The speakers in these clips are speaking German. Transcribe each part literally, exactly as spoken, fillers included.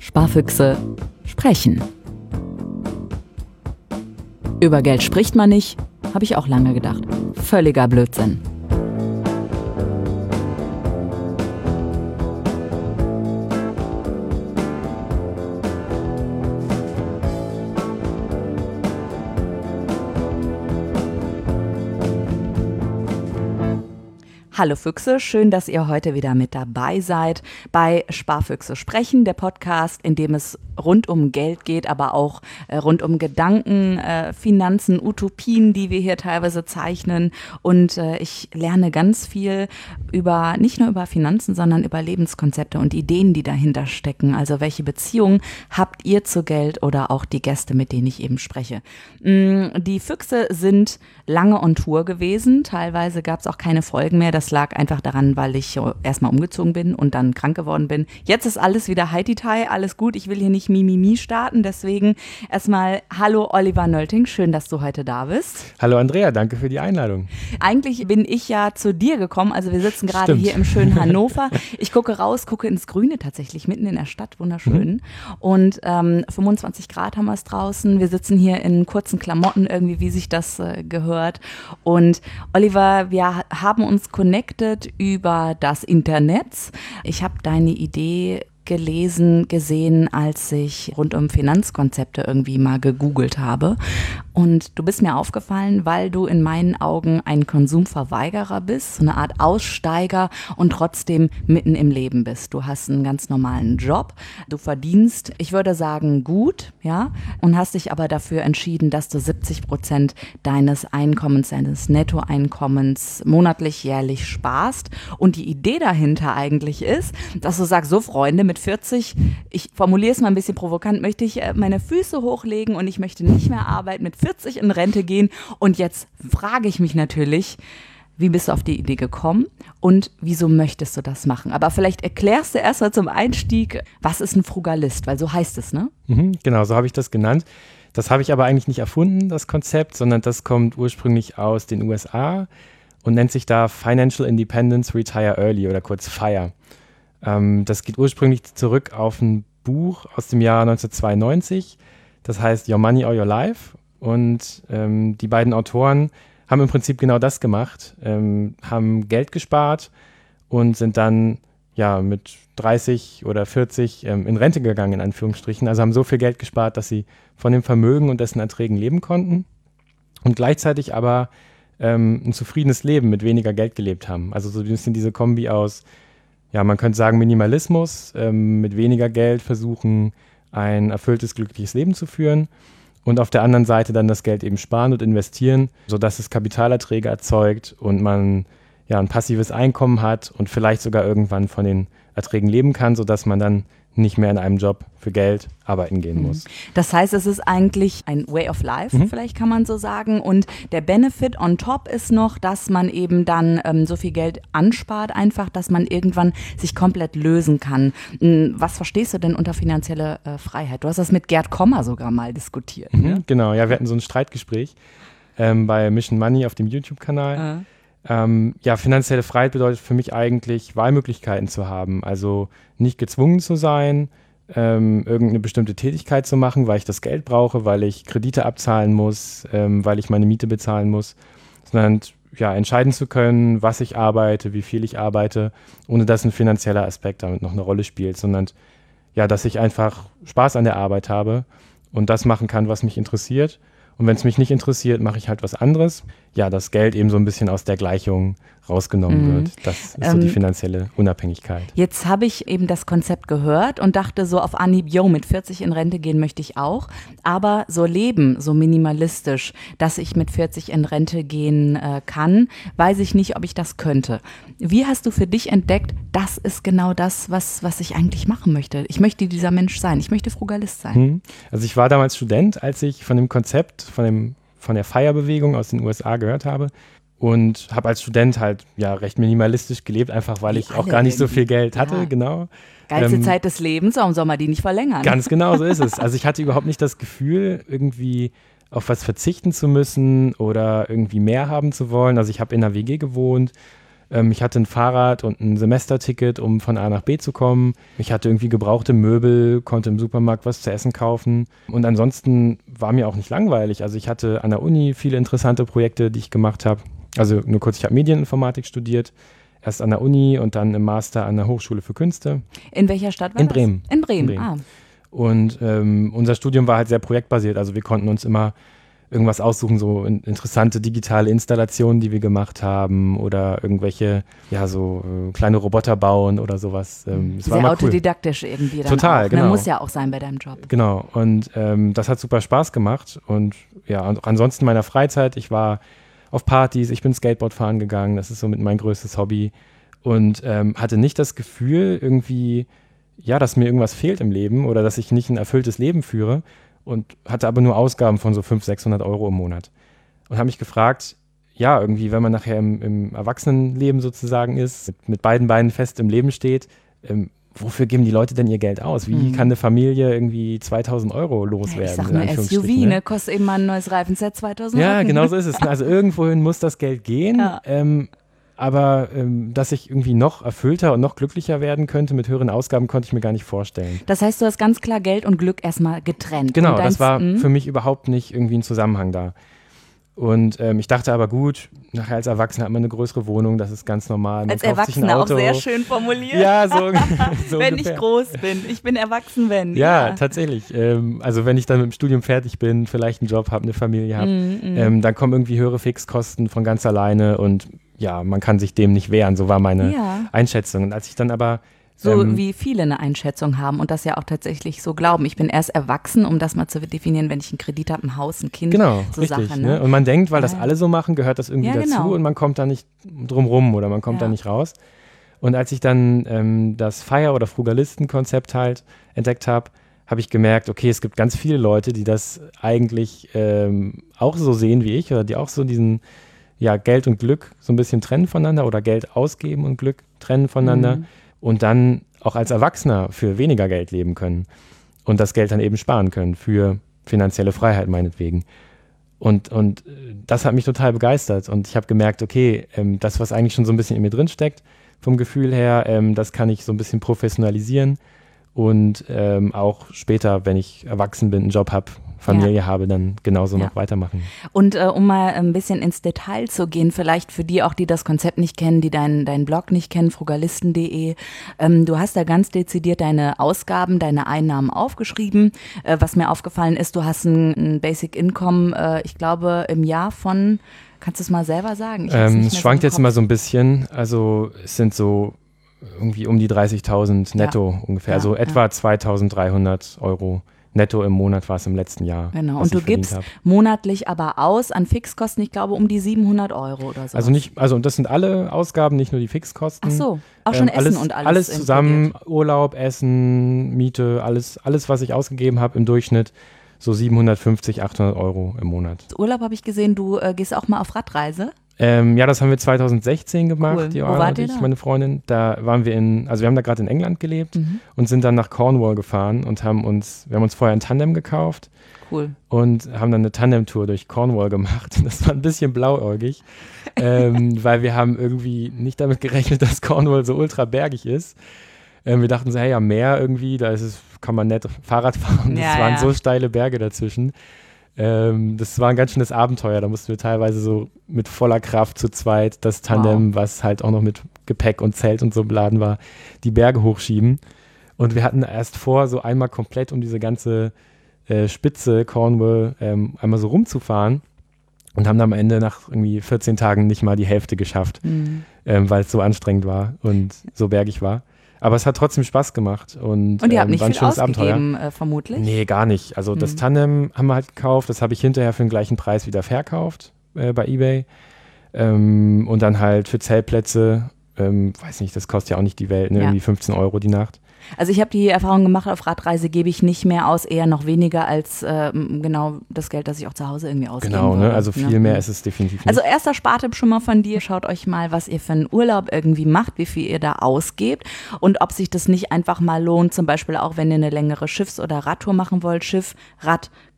Sparfüchse sprechen. Über Geld spricht man nicht, habe ich auch lange gedacht. Völliger Blödsinn. Hallo Füchse, schön, dass ihr heute wieder mit dabei seid bei Sparfüchse sprechen, der Podcast, in dem es rund um Geld geht, aber auch äh, rund um Gedanken, äh, Finanzen, Utopien, die wir hier teilweise zeichnen. Und äh, ich lerne ganz viel über, nicht nur über Finanzen, sondern über Lebenskonzepte und Ideen, die dahinter stecken. Also welche Beziehungen habt ihr zu Geld oder auch die Gäste, mit denen ich eben spreche. Die Füchse sind lange on Tour gewesen, teilweise gab es auch keine Folgen mehr. Das lag einfach daran, weil ich erstmal umgezogen bin und dann krank geworden bin. Jetzt ist alles wieder Heidi-Tai, alles gut. Ich will hier nicht Mimimi starten, deswegen erstmal hallo Oliver Nölting, schön, dass du heute da bist. Hallo Andrea, danke für die Einladung. Eigentlich bin ich ja zu dir gekommen, also wir sitzen gerade hier im schönen Hannover. Ich gucke raus, gucke ins Grüne tatsächlich, mitten in der Stadt, wunderschön. Mhm. Und ähm, fünfundzwanzig Grad haben wir es draußen. Wir sitzen hier in kurzen Klamotten irgendwie, wie sich das äh, gehört. Und Oliver, wir haben uns connected über das Internet. Ich habe deine Idee gelesen, gesehen, als ich rund um Finanzkonzepte irgendwie mal gegoogelt habe. Und du bist mir aufgefallen, weil du in meinen Augen ein Konsumverweigerer bist, so eine Art Aussteiger und trotzdem mitten im Leben bist. Du hast einen ganz normalen Job, du verdienst, ich würde sagen, gut, ja, und hast dich aber dafür entschieden, dass du siebzig Prozent deines Einkommens, deines Nettoeinkommens monatlich, jährlich sparst. Und die Idee dahinter eigentlich ist, dass du sagst, so Freunde, mit vierzig, ich formuliere es mal ein bisschen provokant, möchte ich meine Füße hochlegen und ich möchte nicht mehr arbeiten, mit vierzig in Rente gehen. Und jetzt frage ich mich natürlich, wie bist du auf die Idee gekommen und wieso möchtest du das machen? Aber vielleicht erklärst du erst mal zum Einstieg, was ist ein Frugalist? Weil so heißt es, ne? Mhm, genau, so habe ich das genannt. Das habe ich aber eigentlich nicht erfunden, das Konzept, sondern das kommt ursprünglich aus den U S A und nennt sich da Financial Independence Retire Early oder kurz FIRE. Ähm, das geht ursprünglich zurück auf ein Buch aus dem Jahr neunzehnhundertzweiundneunzig, das heißt Your Money or Your Life. Und ähm, die beiden Autoren haben im Prinzip genau das gemacht, ähm, haben Geld gespart und sind dann ja mit dreißig oder vierzig ähm, in Rente gegangen, in Anführungsstrichen. Also haben so viel Geld gespart, dass sie von dem Vermögen und dessen Erträgen leben konnten und gleichzeitig aber ähm, ein zufriedenes Leben mit weniger Geld gelebt haben. Also so ein bisschen diese Kombi aus, ja, man könnte sagen Minimalismus, ähm, mit weniger Geld versuchen, ein erfülltes, glückliches Leben zu führen. Und auf der anderen Seite dann das Geld eben sparen und investieren, sodass es Kapitalerträge erzeugt und man ja ein passives Einkommen hat und vielleicht sogar irgendwann von den Erträgen leben kann, sodass man dann nicht mehr in einem Job für Geld arbeiten gehen muss. Das heißt, es ist eigentlich ein Way of Life, mhm. vielleicht kann man so sagen. Und der Benefit on top ist noch, dass man eben dann ähm, so viel Geld anspart, einfach, dass man irgendwann sich komplett lösen kann. Was verstehst du denn unter finanzielle äh, Freiheit? Du hast das mit Gerd Kommer sogar mal diskutiert. Mhm, ne? Genau, ja, wir hatten so ein Streitgespräch ähm, bei Mission Money auf dem YouTube-Kanal. Äh. Ähm, ja, finanzielle Freiheit bedeutet für mich eigentlich, Wahlmöglichkeiten zu haben. Also nicht gezwungen zu sein, ähm, irgendeine bestimmte Tätigkeit zu machen, weil ich das Geld brauche, weil ich Kredite abzahlen muss, ähm, weil ich meine Miete bezahlen muss, sondern ja, entscheiden zu können, was ich arbeite, wie viel ich arbeite, ohne dass ein finanzieller Aspekt damit noch eine Rolle spielt, sondern ja, dass ich einfach Spaß an der Arbeit habe und das machen kann, was mich interessiert. Und wenn es mich nicht interessiert, mache ich halt was anderes. Ja, das Geld eben so ein bisschen aus der Gleichung rausgenommen mhm. wird. Das ist so ähm, die finanzielle Unabhängigkeit. Jetzt habe ich eben das Konzept gehört und dachte so auf Anhieb, yo, mit vierzig in Rente gehen möchte ich auch. Aber so leben, so minimalistisch, dass ich mit vierzig in Rente gehen äh, kann, weiß ich nicht, ob ich das könnte. Wie hast du für dich entdeckt, das ist genau das, was, was ich eigentlich machen möchte? Ich möchte dieser Mensch sein. Ich möchte Frugalist sein. Mhm. Also ich war damals Student, als ich von dem Konzept, von, dem, von der FIRE-Bewegung aus den U S A gehört habe. Und habe als Student halt ja recht minimalistisch gelebt, einfach weil Wie ich auch gar nicht so viel Geld hatte, ja. genau. Geilste ähm, Zeit des Lebens, warum soll man die nicht verlängern? Ganz genau, so ist es. Also ich hatte überhaupt nicht das Gefühl, irgendwie auf was verzichten zu müssen oder irgendwie mehr haben zu wollen. Also ich habe in einer W G gewohnt, Ähm, ich hatte ein Fahrrad und ein Semesterticket, um von A nach B zu kommen. Ich hatte irgendwie gebrauchte Möbel, konnte im Supermarkt was zu essen kaufen. Und ansonsten war mir auch nicht langweilig. Also ich hatte an der Uni viele interessante Projekte, die ich gemacht habe. Also nur kurz, ich habe Medieninformatik studiert. Erst an der Uni und dann im Master an der Hochschule für Künste. In welcher Stadt war In das? Bremen. In Bremen, In Bremen. ah. Und ähm, unser Studium war halt sehr projektbasiert. Also wir konnten uns immer irgendwas aussuchen, so in, interessante digitale Installationen, die wir gemacht haben oder irgendwelche, ja, so äh, kleine Roboter bauen oder sowas. Ähm, es Sehr war immer autodidaktisch cool. Irgendwie dann Total, auch. genau. Man muss ja auch sein bei deinem Job. Genau, und ähm, das hat super Spaß gemacht. Und ja, und ansonsten in meiner Freizeit, ich war auf Partys, ich bin Skateboard fahren gegangen, das ist so mit mein größtes Hobby und ähm, hatte nicht das Gefühl irgendwie, ja, dass mir irgendwas fehlt im Leben oder dass ich nicht ein erfülltes Leben führe. Und hatte aber nur Ausgaben von so fünfhundert, sechshundert Euro im Monat. Und habe mich gefragt, ja, irgendwie, wenn man nachher im, im Erwachsenenleben sozusagen ist, mit, mit beiden Beinen fest im Leben steht, ähm, wofür geben die Leute denn ihr Geld aus? Wie mhm. kann eine Familie irgendwie zweitausend Euro loswerden? Ich sag nur S U V, ne? ne? Kostet eben mal ein neues Reifenset zweitausend Euro. Ja, genau so ist es. Also irgendwohin muss das Geld gehen. Ja. Ähm, Aber ähm, dass ich irgendwie noch erfüllter und noch glücklicher werden könnte mit höheren Ausgaben, konnte ich mir gar nicht vorstellen. Das heißt, du hast ganz klar Geld und Glück erstmal getrennt. Genau, das war mh? für mich überhaupt nicht irgendwie ein Zusammenhang da. Und ähm, ich dachte aber gut, nachher als Erwachsener hat man eine größere Wohnung, das ist ganz normal. Man als Erwachsener auch sehr schön formuliert. Ja, so, so Wenn ungefähr. ich groß bin, ich bin erwachsen, wenn. Ja, ja. tatsächlich. Ähm, also wenn ich dann mit dem Studium fertig bin, vielleicht einen Job habe, eine Familie habe, mm, mm. ähm, dann kommen irgendwie höhere Fixkosten von ganz alleine und ja, man kann sich dem nicht wehren, so war meine ja. Einschätzung. Und als ich dann aber So ähm, wie viele eine Einschätzung haben und das ja auch tatsächlich so glauben. Ich bin erst erwachsen, um das mal zu definieren, wenn ich einen Kredit habe, ein Haus, ein Kind, genau, so richtig, Sachen. Ne? Ne? Und man denkt, weil das alle so machen, gehört das irgendwie ja, dazu genau. und man kommt da nicht drum rum oder man kommt ja. da nicht raus. Und als ich dann ähm, das Fire- oder Frugalisten-Konzept halt entdeckt habe, habe ich gemerkt, okay, es gibt ganz viele Leute, die das eigentlich ähm, auch so sehen wie ich oder die auch so diesen ja, Geld und Glück so ein bisschen trennen voneinander oder Geld ausgeben und Glück trennen voneinander mhm. und dann auch als Erwachsener für weniger Geld leben können und das Geld dann eben sparen können für finanzielle Freiheit meinetwegen. Und, und das hat mich total begeistert und ich habe gemerkt, okay, ähm, das, was eigentlich schon so ein bisschen in mir drin steckt, vom Gefühl her, ähm, das kann ich so ein bisschen professionalisieren und ähm, auch später, wenn ich erwachsen bin, einen Job habe, Familie ja. habe, dann genauso ja. noch weitermachen. Und äh, um mal ein bisschen ins Detail zu gehen, vielleicht für die auch, die das Konzept nicht kennen, die deinen dein Blog nicht kennen, frugalisten punkt de, ähm, du hast da ganz dezidiert deine Ausgaben, deine Einnahmen aufgeschrieben. Äh, was mir aufgefallen ist, du hast ein, ein Basic Income, äh, ich glaube, im Jahr von, kannst du es mal selber sagen? Ich ähm, es schwankt so jetzt immer so ein bisschen, also es sind so irgendwie um die dreißigtausend netto ja. ungefähr, also ja, etwa ja. zweitausenddreihundert Euro. Netto im Monat war es im letzten Jahr. Genau, und du gibst hab. monatlich aber aus an Fixkosten, ich glaube, um die siebenhundert Euro oder so. Also nicht, also das sind alle Ausgaben, nicht nur die Fixkosten. Ach so, auch schon ähm, Essen alles, und alles. Alles zusammen, Urlaub, Essen, Miete, alles, alles, was ich ausgegeben habe im Durchschnitt, so siebenhundertfünfzig, achthundert Euro im Monat. Urlaub habe ich gesehen, du äh, gehst auch mal auf Radreise. Ähm, ja, das haben wir zweitausendsechzehn gemacht, cool. die Wo wart ihr ich, da? meine Freundin. Da waren wir in, also wir haben da gerade in England gelebt mhm. und sind dann nach Cornwall gefahren und haben uns, wir haben uns vorher ein Tandem gekauft. Cool. Und haben dann eine Tandem-Tour durch Cornwall gemacht. Das war ein bisschen blauäugig, ähm, weil wir haben irgendwie nicht damit gerechnet, dass Cornwall so ultra bergig ist. Ähm, wir dachten so, hey, am Meer irgendwie, da ist es, kann man nett Fahrrad fahren. Ja, das waren ja. so steile Berge dazwischen. Ähm, das war ein ganz schönes Abenteuer. Da mussten wir teilweise so mit voller Kraft zu zweit das Tandem, wow. was halt auch noch mit Gepäck und Zelt und so beladen war, die Berge hochschieben. Und wir hatten erst vor, so einmal komplett um diese ganze äh, Spitze Cornwall ähm, einmal so rumzufahren und haben dann am Ende nach irgendwie vierzehn Tagen nicht mal die Hälfte geschafft, mhm. ähm, weil es so anstrengend war und so bergig war. Aber es hat trotzdem Spaß gemacht. Und, und ihr ähm, habt nicht war ein viel schönes ausgegeben, Abenteuer. Äh, vermutlich? Nee, gar nicht. Also mhm. das Tandem haben wir halt gekauft. Das habe ich hinterher für den gleichen Preis wieder verkauft äh, bei eBay. Ähm, und dann halt für Zeltplätze, ähm, weiß nicht, das kostet ja auch nicht die Welt, ne? Ja. Irgendwie fünfzehn Euro die Nacht. Also ich habe die Erfahrung gemacht, auf Radreise gebe ich nicht mehr aus, eher noch weniger als äh, genau das Geld, das ich auch zu Hause irgendwie ausgebe. Genau, ne? Also viel ne? mehr ist es definitiv nicht. Also erster Spartipp schon mal von dir, schaut euch mal, was ihr für einen Urlaub irgendwie macht, wie viel ihr da ausgebt und ob sich das nicht einfach mal lohnt, zum Beispiel auch, wenn ihr eine längere Schiffs- oder Radtour machen wollt, Schiff, Rad,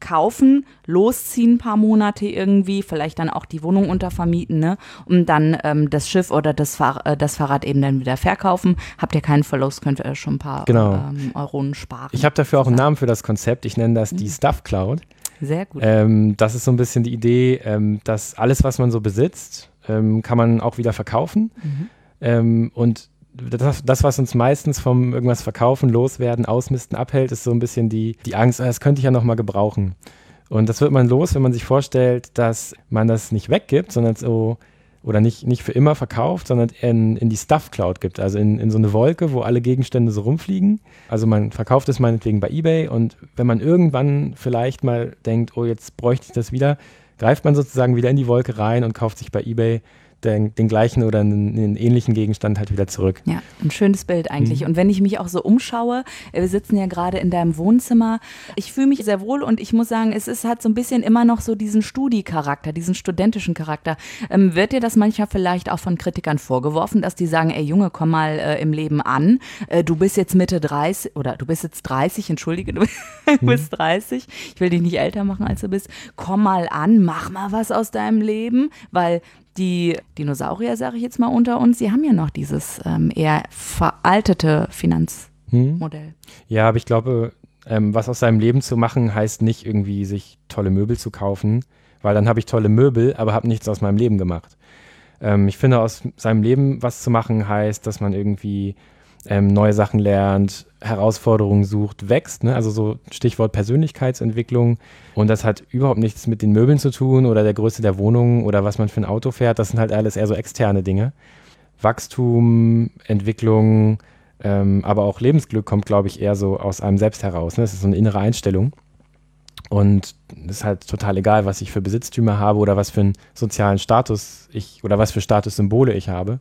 kaufen, losziehen ein paar Monate irgendwie, vielleicht dann auch die Wohnung untervermieten, ne? Und dann ähm, das Schiff oder das, Fahr- äh, das Fahrrad eben dann wieder verkaufen. Habt ihr keinen Verlust, könnt ihr schon ein paar genau. ähm, Euronen sparen. Ich habe dafür auch einen Namen für das Konzept. Ich nenne das mhm. die Stuff Cloud. Sehr gut. Ähm, das ist so ein bisschen die Idee, ähm, dass alles, was man so besitzt, ähm, kann man auch wieder verkaufen. Mhm. Ähm, und das, das, was uns meistens vom irgendwas verkaufen, loswerden, ausmisten abhält, ist so ein bisschen die, die Angst, das könnte ich ja nochmal gebrauchen. Und das wird man los, wenn man sich vorstellt, dass man das nicht weggibt, sondern so, oder nicht, nicht für immer verkauft, sondern in, in die Stuff Cloud gibt, also in, in so eine Wolke, wo alle Gegenstände so rumfliegen. Also man verkauft es meinetwegen bei eBay und wenn man irgendwann vielleicht mal denkt, oh, jetzt bräuchte ich das wieder, greift man sozusagen wieder in die Wolke rein und kauft sich bei eBay Den, den gleichen oder einen, einen ähnlichen Gegenstand halt wieder zurück. Ja, ein schönes Bild eigentlich. Mhm. Und wenn ich mich auch so umschaue, wir sitzen ja gerade in deinem Wohnzimmer, ich fühle mich sehr wohl und ich muss sagen, es ist, hat so ein bisschen immer noch so diesen Studi-Charakter, diesen studentischen Charakter. Ähm, wird dir das manchmal vielleicht auch von Kritikern vorgeworfen, dass die sagen, ey Junge, komm mal äh, im Leben an, äh, du bist jetzt Mitte dreißig oder du bist jetzt dreißig, entschuldige, du bist mhm. dreißig, ich will dich nicht älter machen, als du bist, komm mal an, mach mal was aus deinem Leben, weil die Dinosaurier, sage ich jetzt mal unter uns, die haben ja noch dieses ähm, eher veraltete Finanzmodell. Hm. Ja, aber ich glaube, ähm, was aus seinem Leben zu machen, heißt nicht irgendwie sich tolle Möbel zu kaufen, weil dann habe ich tolle Möbel, aber habe nichts aus meinem Leben gemacht. Ähm, ich finde, aus seinem Leben was zu machen, heißt, dass man irgendwie ähm, neue Sachen lernt, Herausforderungen sucht, wächst, ne? Also so Stichwort Persönlichkeitsentwicklung. Und das hat überhaupt nichts mit den Möbeln zu tun oder der Größe der Wohnung oder was man für ein Auto fährt. Das sind halt alles eher so externe Dinge. Wachstum, Entwicklung, ähm, aber auch Lebensglück kommt, glaube ich, eher so aus einem selbst heraus. Ne? Das ist so eine innere Einstellung. Und es ist halt total egal, was ich für Besitztümer habe oder was für einen sozialen Status ich oder was für Statussymbole ich habe.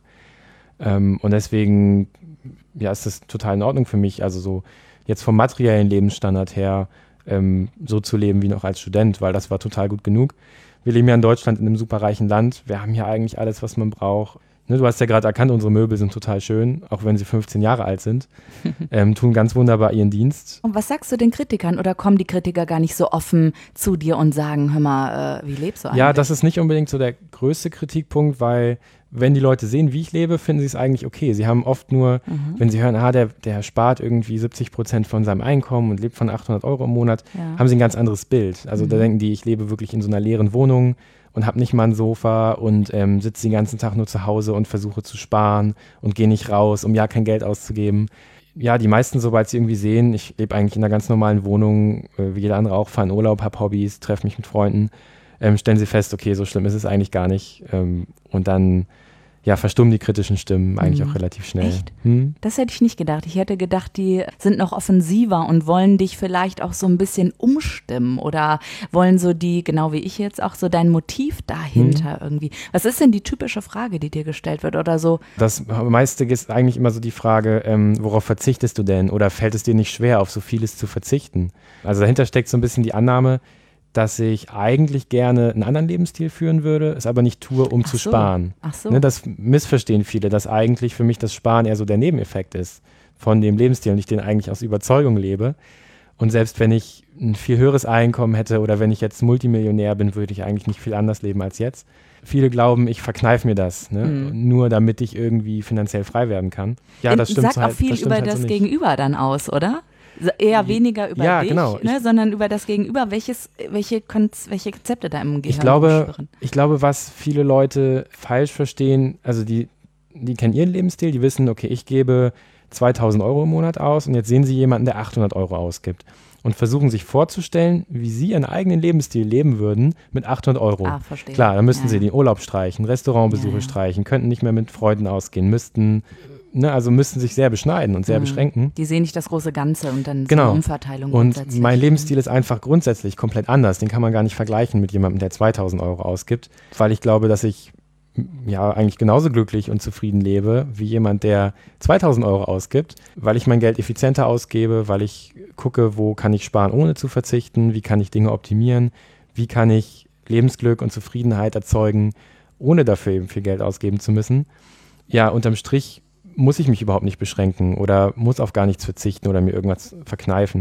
Ähm, und deswegen ja, ist das total in Ordnung für mich, also so jetzt vom materiellen Lebensstandard her ähm, so zu leben wie noch als Student, weil das war total gut genug. Wir leben ja in Deutschland in einem superreichen Land. Wir haben hier eigentlich alles, was man braucht. Ne, du hast ja gerade erkannt, unsere Möbel sind total schön, auch wenn sie fünfzehn Jahre alt sind, ähm, tun ganz wunderbar ihren Dienst. Und was sagst du den Kritikern oder kommen die Kritiker gar nicht so offen zu dir und sagen, hör mal, äh, wie lebst du eigentlich? Ja, das ist nicht unbedingt so der größte Kritikpunkt, weil wenn die Leute sehen, wie ich lebe, finden sie es eigentlich okay. Sie haben oft nur, mhm. wenn sie hören, ah, der, der spart irgendwie siebzig Prozent von seinem Einkommen und lebt von achthundert Euro im Monat, ja. haben sie ein ganz anderes Bild. Also mhm. da denken die, ich lebe wirklich in so einer leeren Wohnung und habe nicht mal ein Sofa und ähm, sitze den ganzen Tag nur zu Hause und versuche zu sparen und gehe nicht raus, um ja kein Geld auszugeben. Ja, die meisten, sobald sie irgendwie sehen, ich lebe eigentlich in einer ganz normalen Wohnung, äh, wie jeder andere auch, fahre in Urlaub, habe Hobbys, treffe mich mit Freunden, ähm, stellen sie fest, okay, so schlimm ist es eigentlich gar nicht. Ähm, und dann ja, verstummen die kritischen Stimmen eigentlich hm. auch relativ schnell. Echt? Hm? Das hätte ich nicht gedacht. Ich hätte gedacht, die sind noch offensiver und wollen dich vielleicht auch so ein bisschen umstimmen oder wollen so die, genau wie ich jetzt, auch so dein Motiv dahinter hm. irgendwie. Was ist denn die typische Frage, die dir gestellt wird oder so? Das meiste ist eigentlich immer so die Frage, ähm, worauf verzichtest du denn? Oder fällt es dir nicht schwer, auf so vieles zu verzichten? Also dahinter steckt so ein bisschen die Annahme, dass ich eigentlich gerne einen anderen Lebensstil führen würde, es aber nicht tue, um Ach zu so. sparen. Ach so. Ne, das missverstehen viele, dass eigentlich für mich das Sparen eher so der Nebeneffekt ist von dem Lebensstil und ich den eigentlich aus Überzeugung lebe. Und selbst wenn ich ein viel höheres Einkommen hätte oder wenn ich jetzt Multimillionär bin, würde ich eigentlich nicht viel anders leben als jetzt. Viele glauben, ich verkneife mir das, ne? mhm. nur damit ich irgendwie finanziell frei werden kann. Ja, das stimmt. Sagt halt, auch viel das über halt das so Gegenüber dann aus, oder? Eher weniger über ja, dich, genau. ne, ich, sondern über das Gegenüber. Welches, welche, Konz- welche Konzepte da im Gehirn ich glaube, schwirren? Ich glaube, was viele Leute falsch verstehen, also die, die kennen ihren Lebensstil, die wissen, okay, ich gebe zweitausend Euro im Monat aus und jetzt sehen sie jemanden, der achthundert Euro ausgibt und versuchen sich vorzustellen, wie sie ihren eigenen Lebensstil leben würden mit achthundert Euro. Ah, verstehe. Klar, dann müssten ja. sie den Urlaub streichen, Restaurantbesuche ja, ja. streichen, könnten nicht mehr mit Freunden ausgehen, müssten Ne, also müssten sich sehr beschneiden und sehr mhm. beschränken. Die sehen nicht das große Ganze und dann genau. so eine Umverteilung. Und mein Lebensstil ist einfach grundsätzlich komplett anders. Den kann man gar nicht vergleichen mit jemandem, der zweitausend Euro ausgibt, weil ich glaube, dass ich ja eigentlich genauso glücklich und zufrieden lebe wie jemand, der zweitausend Euro ausgibt, weil ich mein Geld effizienter ausgebe, weil ich gucke, wo kann ich sparen, ohne zu verzichten, wie kann ich Dinge optimieren, wie kann ich Lebensglück und Zufriedenheit erzeugen, ohne dafür eben viel Geld ausgeben zu müssen. Ja, unterm Strich muss ich mich überhaupt nicht beschränken oder muss auf gar nichts verzichten oder mir irgendwas verkneifen.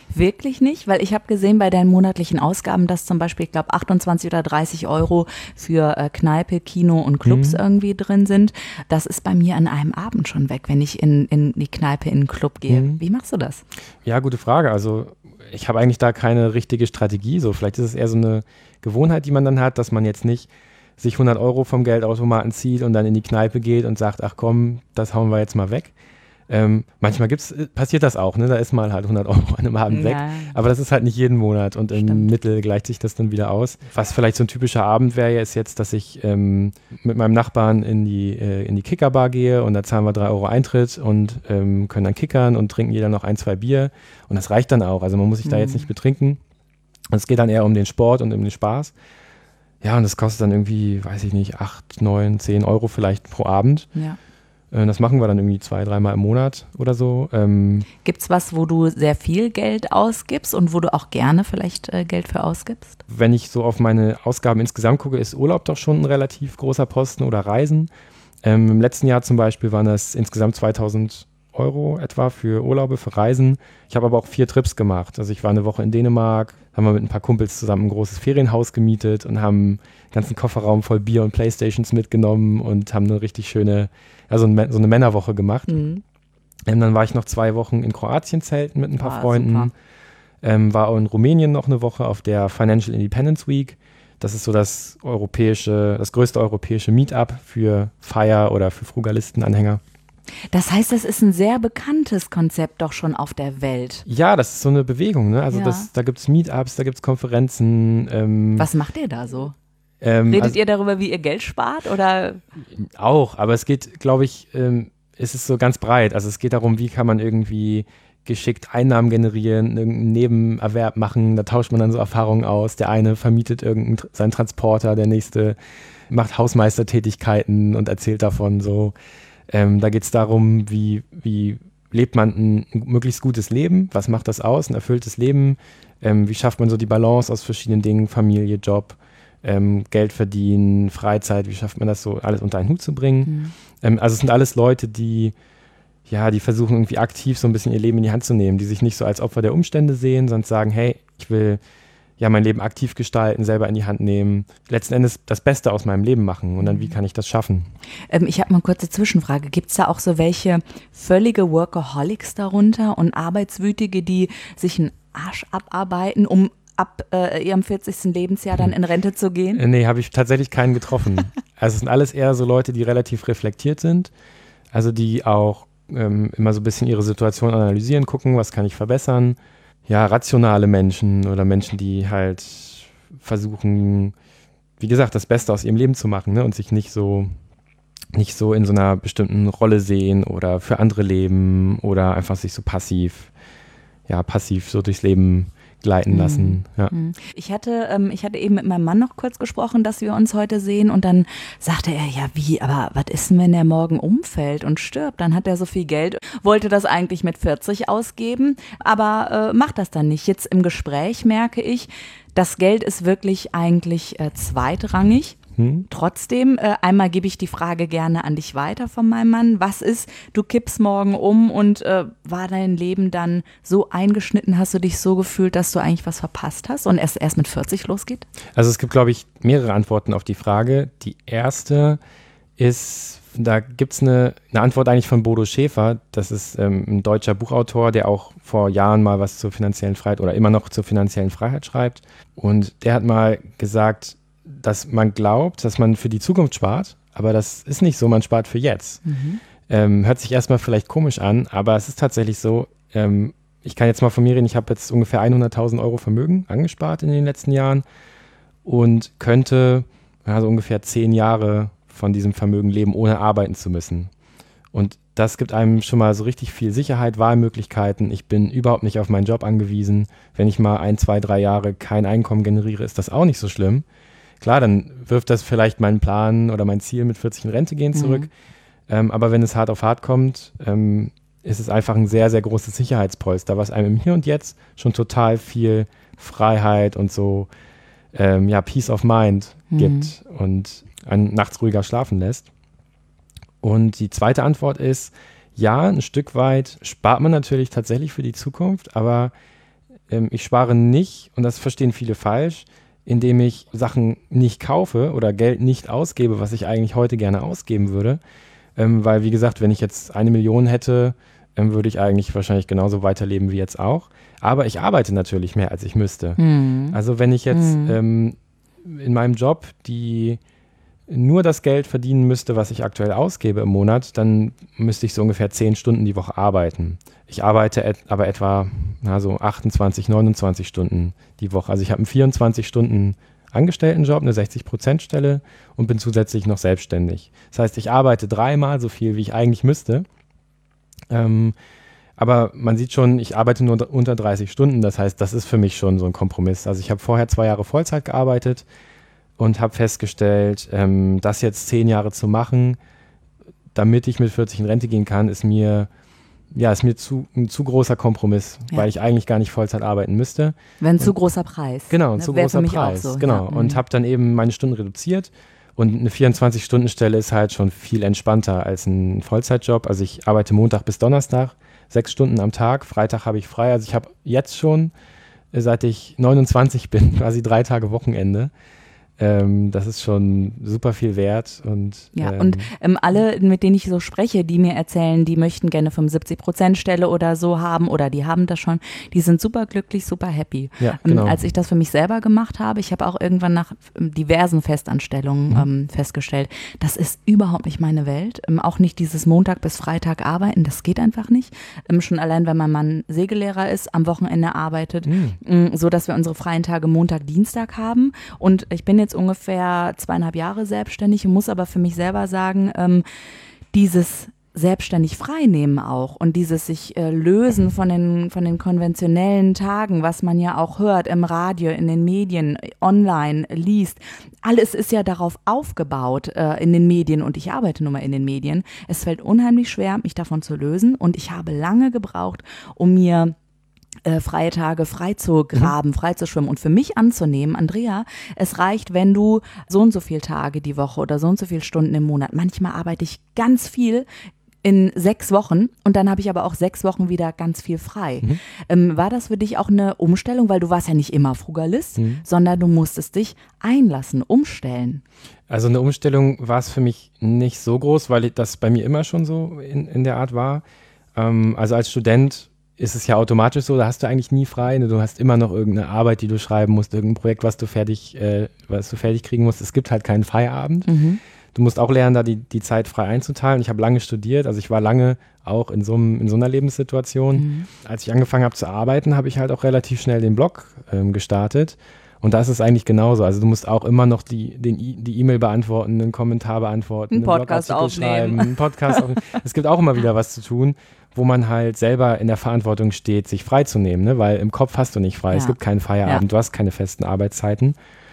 Wirklich nicht? Weil ich habe gesehen bei deinen monatlichen Ausgaben, dass zum Beispiel, ich glaube, achtundzwanzig oder dreißig Euro für äh, Kneipe, Kino und Clubs mhm. irgendwie drin sind. Das ist bei mir an einem Abend schon weg, wenn ich in, in die Kneipe, in den Club gehe. Mhm. Wie machst du das? Ja, gute Frage. Also ich habe eigentlich da keine richtige Strategie. So, vielleicht ist es eher so eine Gewohnheit, die man dann hat, dass man jetzt nicht sich hundert Euro vom Geldautomaten zieht und dann in die Kneipe geht und sagt, ach komm, das hauen wir jetzt mal weg. Ähm, manchmal gibt's, passiert das auch, ne? Da ist mal halt hundert Euro an einem Abend ja. weg. Aber das ist halt nicht jeden Monat und im Stimmt. Mittel gleicht sich das dann wieder aus. Was vielleicht so ein typischer Abend wäre, ist jetzt, dass ich ähm, mit meinem Nachbarn in die, äh, in die Kickerbar gehe und da zahlen wir drei Euro Eintritt und ähm, können dann kickern und trinken jeder noch ein, zwei Bier. Und das reicht dann auch. Also man muss sich mhm. da jetzt nicht betrinken. Es geht dann eher um den Sport und um den Spaß. Ja, und das kostet dann irgendwie, weiß ich nicht, acht, neun, zehn Euro vielleicht pro Abend. Ja. Das machen wir dann irgendwie zwei, dreimal im Monat oder so. Ähm Gibt es was, wo du sehr viel Geld ausgibst und wo du auch gerne vielleicht äh, Geld für ausgibst? Wenn ich so auf meine Ausgaben insgesamt gucke, ist Urlaub doch schon ein relativ großer Posten oder Reisen. Ähm, Im letzten Jahr zum Beispiel waren das insgesamt zweitausend Euro etwa für Urlaube, für Reisen. Ich habe aber auch vier Trips gemacht. Also ich war eine Woche in Dänemark, haben wir mit ein paar Kumpels zusammen ein großes Ferienhaus gemietet und haben einen ganzen Kofferraum voll Bier und Playstations mitgenommen und haben eine richtig schöne, also so eine Männerwoche gemacht. Mhm. Ähm, dann war ich noch zwei Wochen in Kroatien zelten mit ein paar ah, Freunden. Ähm, war auch in Rumänien noch eine Woche auf der Financial Independence Week. Das ist so das europäische, das größte europäische Meetup für Fire oder für Frugalisten-Anhänger. Das heißt, das ist ein sehr bekanntes Konzept doch schon auf der Welt. Ja, das ist so eine Bewegung, ne? Also ja. das, da gibt es Meetups, da gibt es Konferenzen. Ähm, Was macht ihr da so? Ähm, Redet also, ihr darüber, wie ihr Geld spart? Oder? Auch, aber es geht, glaube ich, ähm, es ist so ganz breit. Also es geht darum, wie kann man irgendwie geschickt Einnahmen generieren, irgendeinen Nebenerwerb machen, da tauscht man dann so Erfahrungen aus. Der eine vermietet irgendeinen seinen Transporter, der nächste macht Hausmeistertätigkeiten und erzählt davon so. Ähm, da geht es darum, wie, wie lebt man ein möglichst gutes Leben, was macht das aus, ein erfülltes Leben, ähm, wie schafft man so die Balance aus verschiedenen Dingen, Familie, Job, ähm, Geld verdienen, Freizeit, wie schafft man das so alles unter einen Hut zu bringen. Mhm. Ähm, also es sind alles Leute, die, ja, die versuchen irgendwie aktiv so ein bisschen ihr Leben in die Hand zu nehmen, die sich nicht so als Opfer der Umstände sehen, sondern sagen, hey, ich will ja mein Leben aktiv gestalten, selber in die Hand nehmen, letzten Endes das Beste aus meinem Leben machen und dann, wie kann ich das schaffen? Ähm, ich habe mal eine kurze Zwischenfrage. Gibt es da auch so welche völlige Workaholics darunter und Arbeitswütige, die sich einen Arsch abarbeiten, um ab äh, ihrem vierzigsten Lebensjahr dann in Rente zu gehen? Nee, habe ich tatsächlich keinen getroffen. Also es sind alles eher so Leute, die relativ reflektiert sind, also die auch ähm, immer so ein bisschen ihre Situation analysieren, gucken, was kann ich verbessern. Ja, rationale Menschen oder Menschen, die halt versuchen, wie gesagt, das Beste aus ihrem Leben zu machen, ne? Und sich nicht so, nicht so in so einer bestimmten Rolle sehen oder für andere leben oder einfach sich so passiv, ja, passiv so durchs Leben gleiten lassen. Ja. Ich hatte, ähm, ich hatte eben mit meinem Mann noch kurz gesprochen, dass wir uns heute sehen und dann sagte er, ja wie, aber was ist denn, wenn er morgen umfällt und stirbt? Dann hat er so viel Geld, wollte das eigentlich mit vierzig ausgeben, aber äh, macht das dann nicht. Jetzt im Gespräch merke ich, das Geld ist wirklich eigentlich äh, zweitrangig. Hm. Trotzdem, äh, einmal gebe ich die Frage gerne an dich weiter von meinem Mann. Was ist, du kippst morgen um und äh, war dein Leben dann so eingeschnitten, hast du dich so gefühlt, dass du eigentlich was verpasst hast und es erst mit vierzig losgeht? Also es gibt, glaube ich, mehrere Antworten auf die Frage. Die erste ist, da gibt es eine, eine Antwort eigentlich von Bodo Schäfer. Das ist ähm, ein deutscher Buchautor, der auch vor Jahren mal was zur finanziellen Freiheit oder immer noch zur finanziellen Freiheit schreibt. Und der hat mal gesagt, dass man glaubt, dass man für die Zukunft spart, aber das ist nicht so, man spart für jetzt. Mhm. Ähm, hört sich erstmal vielleicht komisch an, aber es ist tatsächlich so, ähm, ich kann jetzt mal von mir reden, ich habe jetzt ungefähr hunderttausend Euro Vermögen angespart in den letzten Jahren und könnte also ungefähr zehn Jahre von diesem Vermögen leben, ohne arbeiten zu müssen. Und das gibt einem schon mal so richtig viel Sicherheit, Wahlmöglichkeiten. Ich bin überhaupt nicht auf meinen Job angewiesen. Wenn ich mal ein, zwei, drei Jahre kein Einkommen generiere, ist das auch nicht so schlimm. Klar, dann wirft das vielleicht meinen Plan oder mein Ziel mit vierzig in Rente gehen zurück. Mhm. Ähm, aber wenn es hart auf hart kommt, ähm, ist es einfach ein sehr, sehr großes Sicherheitspolster, was einem im Hier und Jetzt schon total viel Freiheit und so ähm, ja, Peace of Mind mhm. gibt und einen nachts ruhiger schlafen lässt. Und die zweite Antwort ist, ja, ein Stück weit spart man natürlich tatsächlich für die Zukunft, aber ähm, ich spare nicht, und das verstehen viele falsch, indem ich Sachen nicht kaufe oder Geld nicht ausgebe, was ich eigentlich heute gerne ausgeben würde. Ähm, weil, wie gesagt, wenn ich jetzt eine Million hätte, ähm, würde ich eigentlich wahrscheinlich genauso weiterleben wie jetzt auch. Aber ich arbeite natürlich mehr, als ich müsste. Mhm. Also wenn ich jetzt mhm. ähm, in meinem Job die nur das Geld verdienen müsste, was ich aktuell ausgebe im Monat, dann müsste ich so ungefähr zehn Stunden die Woche arbeiten. Ich arbeite et- aber etwa na, so achtundzwanzig, neunundzwanzig Stunden die Woche. Also ich habe einen vierundzwanzig Stunden Angestelltenjob, eine sechzig-Prozent-Stelle und bin zusätzlich noch selbstständig. Das heißt, ich arbeite dreimal so viel, wie ich eigentlich müsste. Ähm, aber man sieht schon, ich arbeite nur unter dreißig Stunden. Das heißt, das ist für mich schon so ein Kompromiss. Also ich habe vorher zwei Jahre Vollzeit gearbeitet und habe festgestellt, ähm, das jetzt zehn Jahre zu machen, damit ich mit vierzig in Rente gehen kann, ist mir, ja, ist mir zu, ein zu großer Kompromiss, ja. weil ich eigentlich gar nicht Vollzeit arbeiten müsste. Wenn zu großer Preis. Genau, ein ne? zu Wär großer Preis. So, genau. Ja. Und habe dann eben meine Stunden reduziert. Und eine vierundzwanzig-Stunden-Stelle ist halt schon viel entspannter als ein Vollzeitjob. Also ich arbeite Montag bis Donnerstag, sechs Stunden am Tag. Freitag habe ich frei. Also ich habe jetzt schon, seit ich neunundzwanzig bin, quasi drei Tage Wochenende. Ähm, das ist schon super viel wert. Und, ja, ähm, und ähm, alle, mit denen ich so spreche, die mir erzählen, die möchten gerne fünfundsiebzig Prozent Stelle oder so haben oder die haben das schon, die sind super glücklich, super happy. Ja, genau. ähm, als ich das für mich selber gemacht habe, ich habe auch irgendwann nach diversen Festanstellungen mhm. ähm, festgestellt, das ist überhaupt nicht meine Welt. Ähm, auch nicht dieses Montag bis Freitag arbeiten, das geht einfach nicht. Ähm, schon allein, wenn mein Mann Segellehrer ist, am Wochenende arbeitet, mhm. ähm, so dass wir unsere freien Tage Montag, Dienstag haben. Und ich bin jetzt ungefähr zweieinhalb Jahre selbstständig und muss aber für mich selber sagen, ähm, dieses selbstständig freinehmen auch und dieses sich äh, lösen von den, von den konventionellen Tagen, was man ja auch hört im Radio, in den Medien, online liest. Alles ist ja darauf aufgebaut äh, in den Medien und ich arbeite nun mal in den Medien. Es fällt unheimlich schwer, mich davon zu lösen und ich habe lange gebraucht, um mir Äh, freie Tage frei zu graben, mhm. frei zu schwimmen und für mich anzunehmen, Andrea, es reicht, wenn du so und so viele Tage die Woche oder so und so viele Stunden im Monat, manchmal arbeite ich ganz viel in sechs Wochen und dann habe ich aber auch sechs Wochen wieder ganz viel frei. Mhm. Ähm, war das für dich auch eine Umstellung, weil du warst ja nicht immer Frugalist, mhm. sondern du musstest dich einlassen, umstellen? Also eine Umstellung war es für mich nicht so groß, weil das bei mir immer schon so in, in der Art war. Ähm, also als Student ist es ja automatisch so, da hast du eigentlich nie frei. Ne? Du hast immer noch irgendeine Arbeit, die du schreiben musst, irgendein Projekt, was du fertig, äh, was du fertig kriegen musst. Es gibt halt keinen Feierabend. Mhm. Du musst auch lernen, da die, die Zeit frei einzuteilen. Ich habe lange studiert, also ich war lange auch in so, einem, in so einer Lebenssituation. Mhm. Als ich angefangen habe zu arbeiten, habe ich halt auch relativ schnell den Blog ähm, gestartet. Und da ist es eigentlich genauso. Also du musst auch immer noch die, den I- die E-Mail beantworten, einen Kommentar beantworten, einen Podcast aufnehmen. Einen Podcast aufnehmen. Es gibt auch immer wieder was zu tun, wo man halt selber in der Verantwortung steht, sich freizunehmen, ne? Weil im Kopf hast du nicht frei. Ja. Es gibt keinen Feierabend, ja. Du hast keine festen Arbeitszeiten.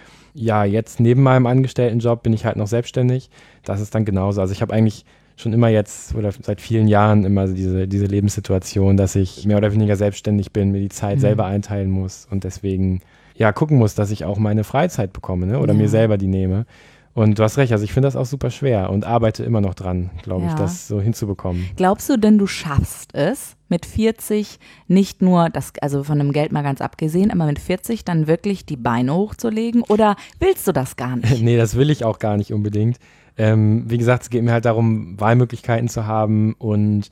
Ja, jetzt neben meinem Angestelltenjob bin ich halt noch selbstständig. Das ist dann genauso. Also ich habe eigentlich schon immer jetzt oder seit vielen Jahren immer diese, diese Lebenssituation, dass ich mehr oder weniger selbstständig bin, mir die Zeit mhm. selber einteilen muss und deswegen ja gucken muss, dass ich auch meine Freizeit bekomme, ne? Oder ja. mir selber die nehme. Und du hast recht, also ich finde das auch super schwer und arbeite immer noch dran, glaube ja. ich, das so hinzubekommen. Glaubst du denn, du schaffst es mit vierzig nicht nur, das, also von dem Geld mal ganz abgesehen, aber mit vierzig dann wirklich die Beine hochzulegen oder willst du das gar nicht? Nee, das will ich auch gar nicht unbedingt. Ähm, wie gesagt, es geht mir halt darum, Wahlmöglichkeiten zu haben und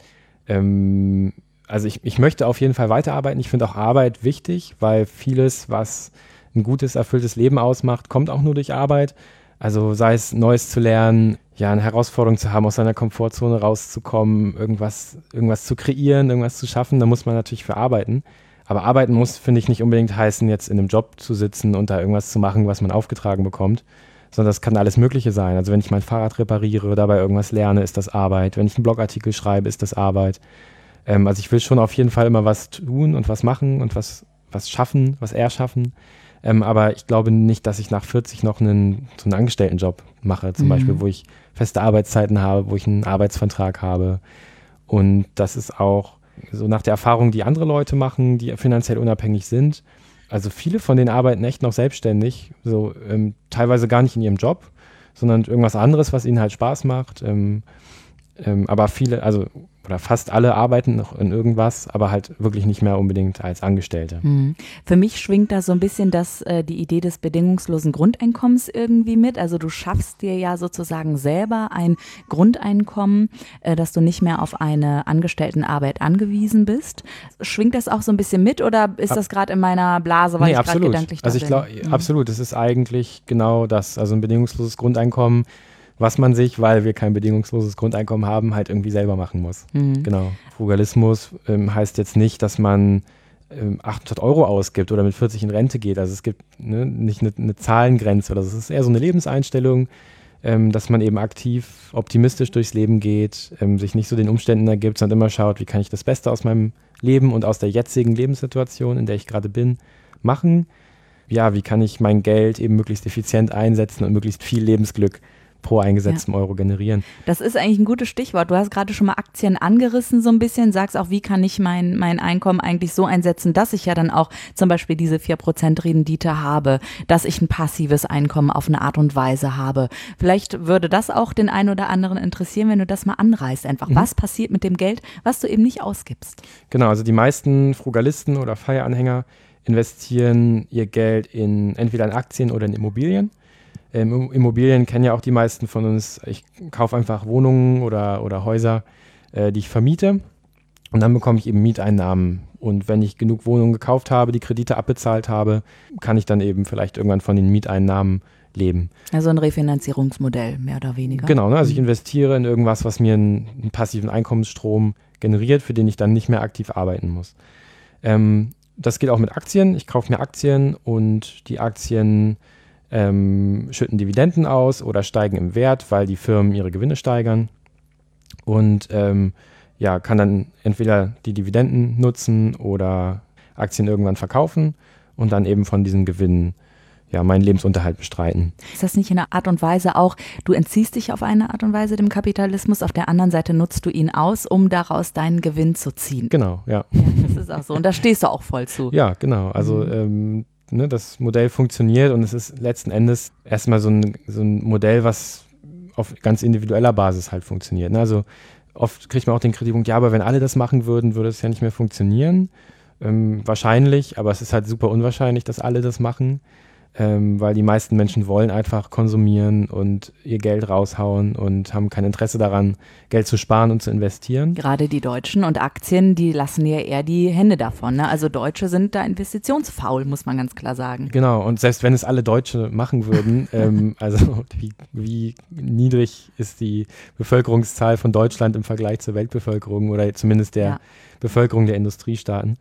ähm, also ich, ich möchte auf jeden Fall weiterarbeiten. Ich finde auch Arbeit wichtig, weil vieles, was ein gutes, erfülltes Leben ausmacht, kommt auch nur durch Arbeit. Also sei es Neues zu lernen, ja, eine Herausforderung zu haben, aus seiner Komfortzone rauszukommen, irgendwas, irgendwas zu kreieren, irgendwas zu schaffen, da muss man natürlich für arbeiten. Aber arbeiten muss, finde ich, nicht unbedingt heißen, jetzt in einem Job zu sitzen und da irgendwas zu machen, was man aufgetragen bekommt, sondern das kann alles Mögliche sein. Also wenn ich mein Fahrrad repariere, dabei irgendwas lerne, ist das Arbeit. Wenn ich einen Blogartikel schreibe, ist das Arbeit. Ähm, also ich will schon auf jeden Fall immer was tun und was machen und was, was schaffen, was erschaffen. Ähm, aber ich glaube nicht, dass ich nach vierzig noch einen, so einen Angestelltenjob mache, zum mhm. Beispiel, wo ich feste Arbeitszeiten habe, wo ich einen Arbeitsvertrag habe. Und das ist auch so nach der Erfahrung, die andere Leute machen, die finanziell unabhängig sind. Also viele von denen arbeiten echt noch selbstständig, so ähm, teilweise gar nicht in ihrem Job, sondern irgendwas anderes, was ihnen halt Spaß macht. Ähm, Ähm, aber viele, also oder fast alle arbeiten noch in irgendwas, aber halt wirklich nicht mehr unbedingt als Angestellte. Mhm. Für mich schwingt da so ein bisschen das, äh, die Idee des bedingungslosen Grundeinkommens irgendwie mit. Also du schaffst dir ja sozusagen selber ein Grundeinkommen, äh, dass du nicht mehr auf eine Angestelltenarbeit angewiesen bist. Schwingt das auch so ein bisschen mit oder ist das gerade in meiner Blase, weil nee, ich gerade gedanklich da also ich glaube, mhm. absolut, es ist eigentlich genau das, also ein bedingungsloses Grundeinkommen, was man sich, weil wir kein bedingungsloses Grundeinkommen haben, halt irgendwie selber machen muss. Mhm. Genau. Frugalismus ähm, heißt jetzt nicht, dass man ähm, achthundert Euro ausgibt oder mit vierzig in Rente geht. Also es gibt ne, nicht eine, eine Zahlengrenze oder so. Es ist eher so eine Lebenseinstellung, ähm, dass man eben aktiv, optimistisch durchs Leben geht, ähm, sich nicht so den Umständen ergibt, sondern immer schaut, wie kann ich das Beste aus meinem Leben und aus der jetzigen Lebenssituation, in der ich gerade bin, machen. Ja, wie kann ich mein Geld eben möglichst effizient einsetzen und möglichst viel Lebensglück pro eingesetzten ja. Euro generieren. Das ist eigentlich ein gutes Stichwort. Du hast gerade schon mal Aktien angerissen so ein bisschen, sagst auch, wie kann ich mein, mein Einkommen eigentlich so einsetzen, dass ich ja dann auch zum Beispiel diese vier Prozent Rendite habe, dass ich ein passives Einkommen auf eine Art und Weise habe. Vielleicht würde das auch den einen oder anderen interessieren, wenn du das mal anreißt. Einfach, mhm. was passiert mit dem Geld, was du eben nicht ausgibst? Genau, also die meisten Frugalisten oder F I R E-Anhänger investieren ihr Geld in entweder in Aktien oder in Immobilien. Ähm, Immobilien kennen ja auch die meisten von uns. Ich kaufe einfach Wohnungen oder, oder Häuser, äh, die ich vermiete und dann bekomme ich eben Mieteinnahmen. Und wenn ich genug Wohnungen gekauft habe, die Kredite abbezahlt habe, kann ich dann eben vielleicht irgendwann von den Mieteinnahmen leben. Also ein Refinanzierungsmodell, mehr oder weniger. Genau, ne? Also ich investiere in irgendwas, was mir einen, einen passiven Einkommensstrom generiert, für den ich dann nicht mehr aktiv arbeiten muss. Ähm, das geht auch mit Aktien. Ich kaufe mir Aktien und die Aktien Ähm, schütten Dividenden aus oder steigen im Wert, weil die Firmen ihre Gewinne steigern und ähm, ja, kann dann entweder die Dividenden nutzen oder Aktien irgendwann verkaufen und dann eben von diesen Gewinnen ja, meinen Lebensunterhalt bestreiten. Ist das nicht in einer Art und Weise auch, du entziehst dich auf eine Art und Weise dem Kapitalismus, auf der anderen Seite nutzt du ihn aus, um daraus deinen Gewinn zu ziehen? Genau, ja. Ja, das ist auch so und da stehst du auch voll zu. Ja, genau, also mhm. ähm, Ne, das Modell funktioniert und es ist letzten Endes erstmal so ein, so ein Modell, was auf ganz individueller Basis halt funktioniert. Ne? Also oft kriegt man auch den Kritikpunkt, ja, aber wenn alle das machen würden, würde es ja nicht mehr funktionieren. Ähm, wahrscheinlich, aber es ist halt super unwahrscheinlich, dass alle das machen, ähm, weil die meisten Menschen wollen einfach konsumieren und ihr Geld raushauen und haben kein Interesse daran, Geld zu sparen und zu investieren. Gerade die Deutschen und Aktien, die lassen ja eher die Hände davon. Ne? Also Deutsche sind da investitionsfaul, muss man ganz klar sagen. Genau, und selbst wenn es alle Deutsche machen würden, ähm, also wie, wie niedrig ist die Bevölkerungszahl von Deutschland im Vergleich zur Weltbevölkerung oder zumindest der ja. Bevölkerung der Industriestaaten.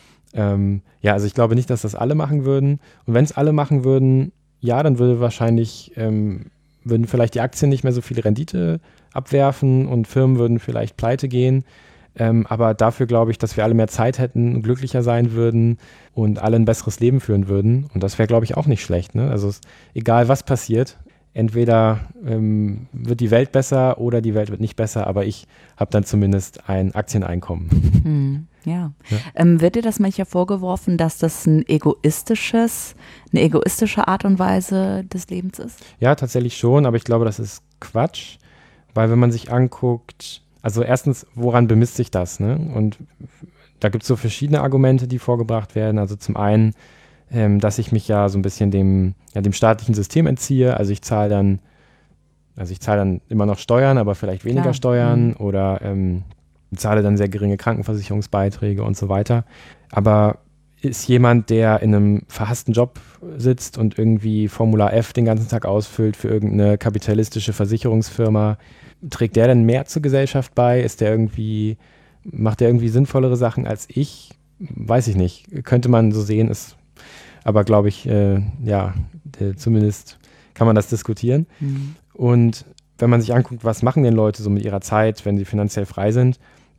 Ähm, ja, also ich glaube nicht, dass das alle machen würden. Und wenn es alle machen würden, ja, dann würde wahrscheinlich, ähm, würden vielleicht die Aktien nicht mehr so viel Rendite abwerfen und Firmen würden vielleicht pleite gehen. Ähm, aber dafür glaube ich, dass wir alle mehr Zeit hätten und glücklicher sein würden und alle ein besseres Leben führen würden. Und das wäre, glaube ich, auch nicht schlecht. Ne? Also es, egal was passiert, entweder ähm, wird die Welt besser oder die Welt wird nicht besser, aber ich habe dann zumindest ein Aktieneinkommen. Hm, ja. ja. Ähm, wird dir das manchmal vorgeworfen, dass das ein egoistisches, eine egoistische Art und Weise des Lebens ist? Ja, tatsächlich schon, aber ich glaube, das ist Quatsch, weil wenn man sich anguckt, also erstens, woran bemisst sich das? Ne? Und da gibt es so verschiedene Argumente, die vorgebracht werden. Also zum einen, ähm, dass ich mich ja so ein bisschen dem, ja, dem staatlichen System entziehe. Also ich zahle dann, also ich zahle dann immer noch Steuern, aber vielleicht weniger Klar. Steuern mhm. oder ähm, zahle dann sehr geringe Krankenversicherungsbeiträge und so weiter. Aber ist jemand, der in einem verhassten Job sitzt und irgendwie Formular F den ganzen Tag ausfüllt für irgendeine kapitalistische Versicherungsfirma, trägt der denn mehr zur Gesellschaft bei? Ist der irgendwie, macht der irgendwie sinnvollere Sachen als ich? Weiß ich nicht. Könnte man so sehen, ist aber glaube ich, äh, ja, äh, zumindest kann man das diskutieren. Mhm. Und wenn man sich anguckt, was machen denn Leute so mit ihrer Zeit, wenn sie finanziell frei sind,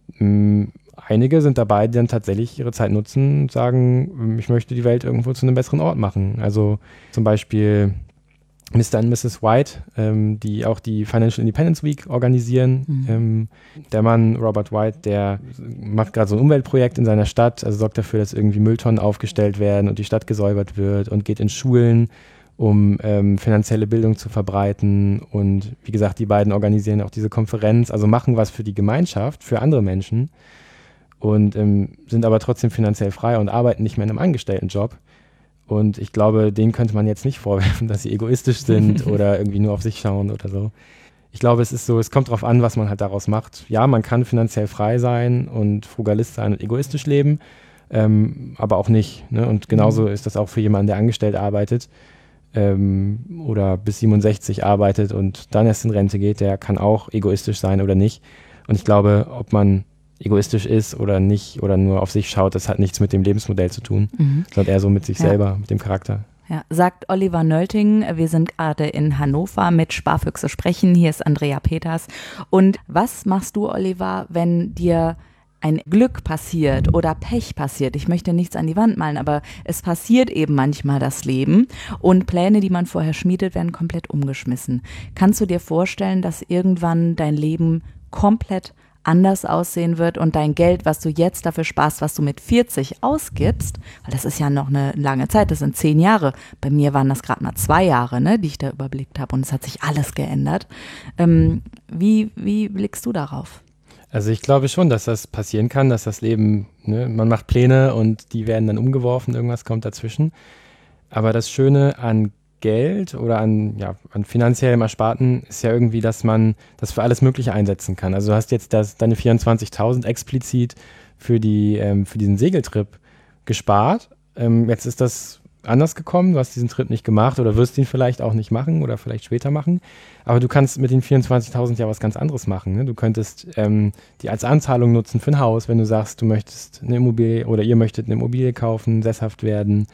mh, einige sind dabei, die dann tatsächlich ihre Zeit nutzen und sagen, ich möchte die Welt irgendwo zu einem besseren Ort machen. Also zum Beispiel Mister und Misses White, ähm, die auch die Financial Independence Week organisieren. Mhm. Ähm, der Mann, Robert White, der macht gerade so ein Umweltprojekt in seiner Stadt, also sorgt dafür, dass irgendwie Mülltonnen aufgestellt werden und die Stadt gesäubert wird und geht in Schulen um ähm, finanzielle Bildung zu verbreiten. Und wie gesagt, die beiden organisieren auch diese Konferenz, also machen was für die Gemeinschaft, für andere Menschen und ähm, sind aber trotzdem finanziell frei und arbeiten nicht mehr in einem Angestelltenjob. Und ich glaube, denen könnte man jetzt nicht vorwerfen, dass sie egoistisch sind oder irgendwie nur auf sich schauen oder so. Ich glaube, es ist so, es kommt darauf an, was man halt daraus macht. Ja, man kann finanziell frei sein und Frugalist sein und egoistisch leben, ähm, aber auch nicht. Ne? Und genauso mhm. ist das auch für jemanden, der angestellt arbeitet ähm, oder bis siebenundsechzig arbeitet und dann erst in Rente geht, der kann auch egoistisch sein oder nicht. Und ich glaube, ob man egoistisch ist oder nicht oder nur auf sich schaut, das hat nichts mit dem Lebensmodell zu tun, mhm. sondern eher so mit sich ja. selber, mit dem Charakter. Ja, sagt Oliver Nölting. Wir sind gerade in Hannover mit Sparfüchse sprechen. Hier ist Andrea Peters. Und was machst du, Oliver, wenn dir ein Glück passiert oder Pech passiert? Ich möchte nichts an die Wand malen, aber es passiert eben manchmal das Leben und Pläne, die man vorher schmiedet, werden komplett umgeschmissen. Kannst du dir vorstellen, dass irgendwann dein Leben komplett anders aussehen wird und dein Geld, was du jetzt dafür sparst, was du mit vierzig ausgibst, weil das ist ja noch eine lange Zeit, das sind zehn Jahre. Bei mir waren das gerade mal zwei Jahre, ne, die ich da überblickt habe und es hat sich alles geändert. Ähm, wie, wie blickst du darauf? Also ich glaube schon, dass das passieren kann, dass das Leben, ne, man macht Pläne und die werden dann umgeworfen, irgendwas kommt dazwischen. Aber das Schöne an Geld oder an, ja, an finanziellem Ersparten ist ja irgendwie, dass man das für alles Mögliche einsetzen kann. Also du hast jetzt das, deine vierundzwanzigtausend explizit für, die, ähm, für diesen Segeltrip gespart. Ähm, jetzt ist das anders gekommen, du hast diesen Trip nicht gemacht oder wirst ihn vielleicht auch nicht machen oder vielleicht später machen. Aber du kannst mit den vierundzwanzigtausend ja was ganz anderes machen. Ne? Du könntest ähm, die als Anzahlung nutzen für ein Haus, wenn du sagst, du möchtest eine Immobilie oder ihr möchtet eine Immobilie kaufen, sesshaft werden.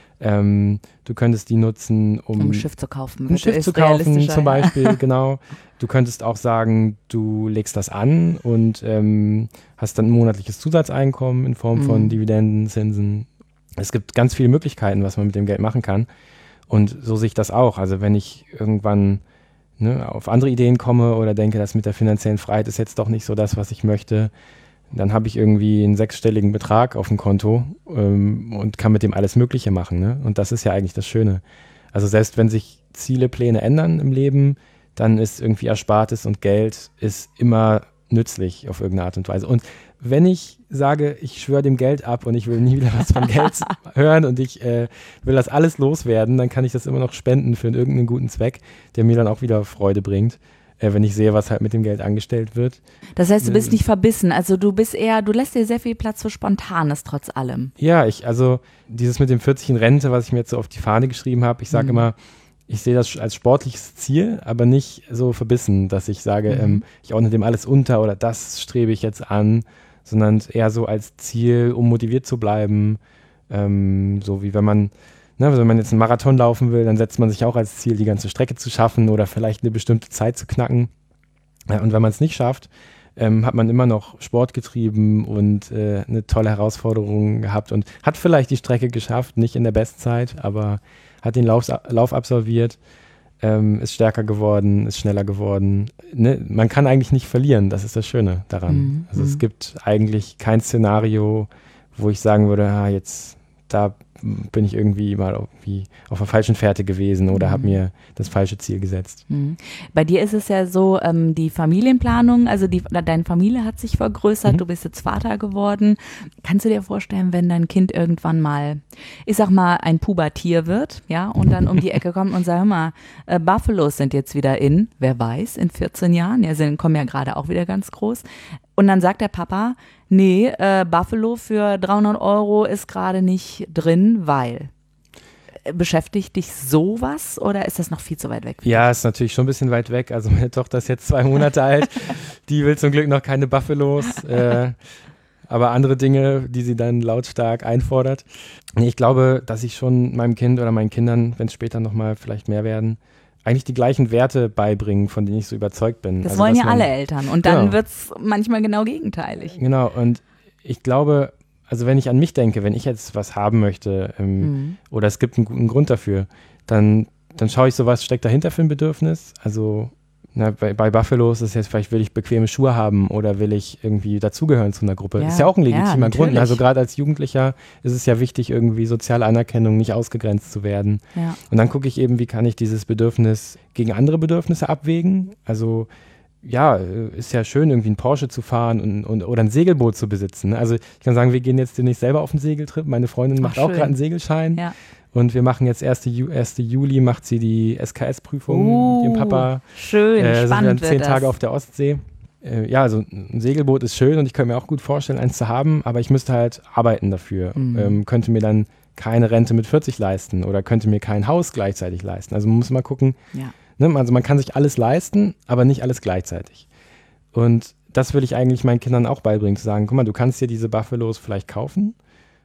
Ähm, du könntest die nutzen, um, um ein Schiff zu kaufen. Ein Schiff zu kaufen zum Beispiel, genau. Du könntest auch sagen, du legst das an und ähm, hast dann ein monatliches Zusatzeinkommen in Form von mhm. Dividenden, Zinsen. Es gibt ganz viele Möglichkeiten, was man mit dem Geld machen kann. Und so sehe ich das auch. Also wenn ich irgendwann ne, auf andere Ideen komme oder denke, das mit der finanziellen Freiheit ist jetzt doch nicht so das, was ich möchte, dann habe ich irgendwie einen sechsstelligen Betrag auf dem Konto ähm, und kann mit dem alles Mögliche machen. Ne? Und das ist ja eigentlich das Schöne. Also selbst wenn sich Ziele, Pläne ändern im Leben, dann ist irgendwie Erspartes und Geld ist immer nützlich auf irgendeine Art und Weise. Und wenn ich sage, ich schwöre dem Geld ab und ich will nie wieder was von Geld hören und ich äh, will das alles loswerden, dann kann ich das immer noch spenden für irgendeinen guten Zweck, der mir dann auch wieder Freude bringt, äh, wenn ich sehe, was halt mit dem Geld angestellt wird. Das heißt, du bist nicht verbissen, also du bist eher, du lässt dir sehr viel Platz für Spontanes trotz allem. Ja, ich, also dieses mit dem vierzig in Rente, was ich mir jetzt so auf die Fahne geschrieben habe, ich sage mhm. immer, ich sehe das als sportliches Ziel, aber nicht so verbissen, dass ich sage, mhm. ähm, ich ordne dem alles unter oder das strebe ich jetzt an, sondern eher so als Ziel, um motiviert zu bleiben. Ähm, so wie wenn man, ne, also wenn man jetzt einen Marathon laufen will, dann setzt man sich auch als Ziel, die ganze Strecke zu schaffen oder vielleicht eine bestimmte Zeit zu knacken. Ja, und wenn man es nicht schafft, ähm, hat man immer noch Sport getrieben und äh, eine tolle Herausforderung gehabt und hat vielleicht die Strecke geschafft, nicht in der Bestzeit, aber hat den Lauf, Lauf absolviert, ähm, ist stärker geworden, ist schneller geworden. Ne? Man kann eigentlich nicht verlieren, das ist das Schöne daran. Mhm. Also es gibt eigentlich kein Szenario, wo ich sagen würde, ah, jetzt da bin ich irgendwie mal irgendwie auf der falschen Fährte gewesen oder mhm. habe mir das falsche Ziel gesetzt. Mhm. Bei dir ist es ja so, ähm, die Familienplanung, also die, deine Familie hat sich vergrößert, mhm. du bist jetzt Vater geworden. Kannst du dir vorstellen, wenn dein Kind irgendwann mal, ich sag mal, ein Pubertier wird, ja, und dann um die Ecke kommt und sagt, hör mal, äh, Buffalos sind jetzt wieder in, wer weiß, in vierzehn Jahren, ja, sind, kommen ja gerade auch wieder ganz groß. Und dann sagt der Papa, nee, äh, Buffalo für dreihundert Euro ist gerade nicht drin, weil. Beschäftigt dich sowas oder ist das noch viel zu weit weg? Ja, ist natürlich schon ein bisschen weit weg. Also meine Tochter ist jetzt zwei Monate alt, die will zum Glück noch keine Buffalos, äh, aber andere Dinge, die sie dann lautstark einfordert. Ich glaube, dass ich schon meinem Kind oder meinen Kindern, wenn es später nochmal vielleicht mehr werden, eigentlich die gleichen Werte beibringen, von denen ich so überzeugt bin. Das also, wollen ja man, alle Eltern und dann genau. wird es manchmal genau gegenteilig. Genau, und ich glaube, also wenn ich an mich denke, wenn ich jetzt was haben möchte ähm, mhm. oder es gibt einen guten Grund dafür, dann, dann schaue ich so, was steckt dahinter für ein Bedürfnis. Also Na, bei, bei Buffalos ist jetzt vielleicht, will ich bequeme Schuhe haben oder will ich irgendwie dazugehören zu einer Gruppe. Ja, ist ja auch ein legitimer ja, Grund. Also gerade als Jugendlicher ist es ja wichtig, irgendwie soziale Anerkennung, nicht ausgegrenzt zu werden. Ja. Und dann gucke ich eben, wie kann ich dieses Bedürfnis gegen andere Bedürfnisse abwägen. Also ja, ist ja schön, irgendwie einen Porsche zu fahren und, und, oder ein Segelboot zu besitzen. Also ich kann sagen, wir gehen jetzt demnächst selber auf einen Segeltrip. Meine Freundin macht Ach, auch gerade einen Segelschein. Ja. Und wir machen jetzt ersten Juli macht sie die S K S-Prüfung Uh, mit ihrem Papa. Schön, äh, spannend sind wir dann zehn wird Tage das. auf der Ostsee. Äh, ja, also ein Segelboot ist schön und ich könnte mir auch gut vorstellen, eins zu haben, aber ich müsste halt arbeiten dafür. Mhm. Ähm, könnte mir dann keine Rente mit vierzig leisten oder könnte mir kein Haus gleichzeitig leisten. Also man muss mal gucken. Ja. Ne? Also man kann sich alles leisten, aber nicht alles gleichzeitig. Und das will ich eigentlich meinen Kindern auch beibringen, zu sagen, guck mal, du kannst dir diese Buffalos vielleicht kaufen.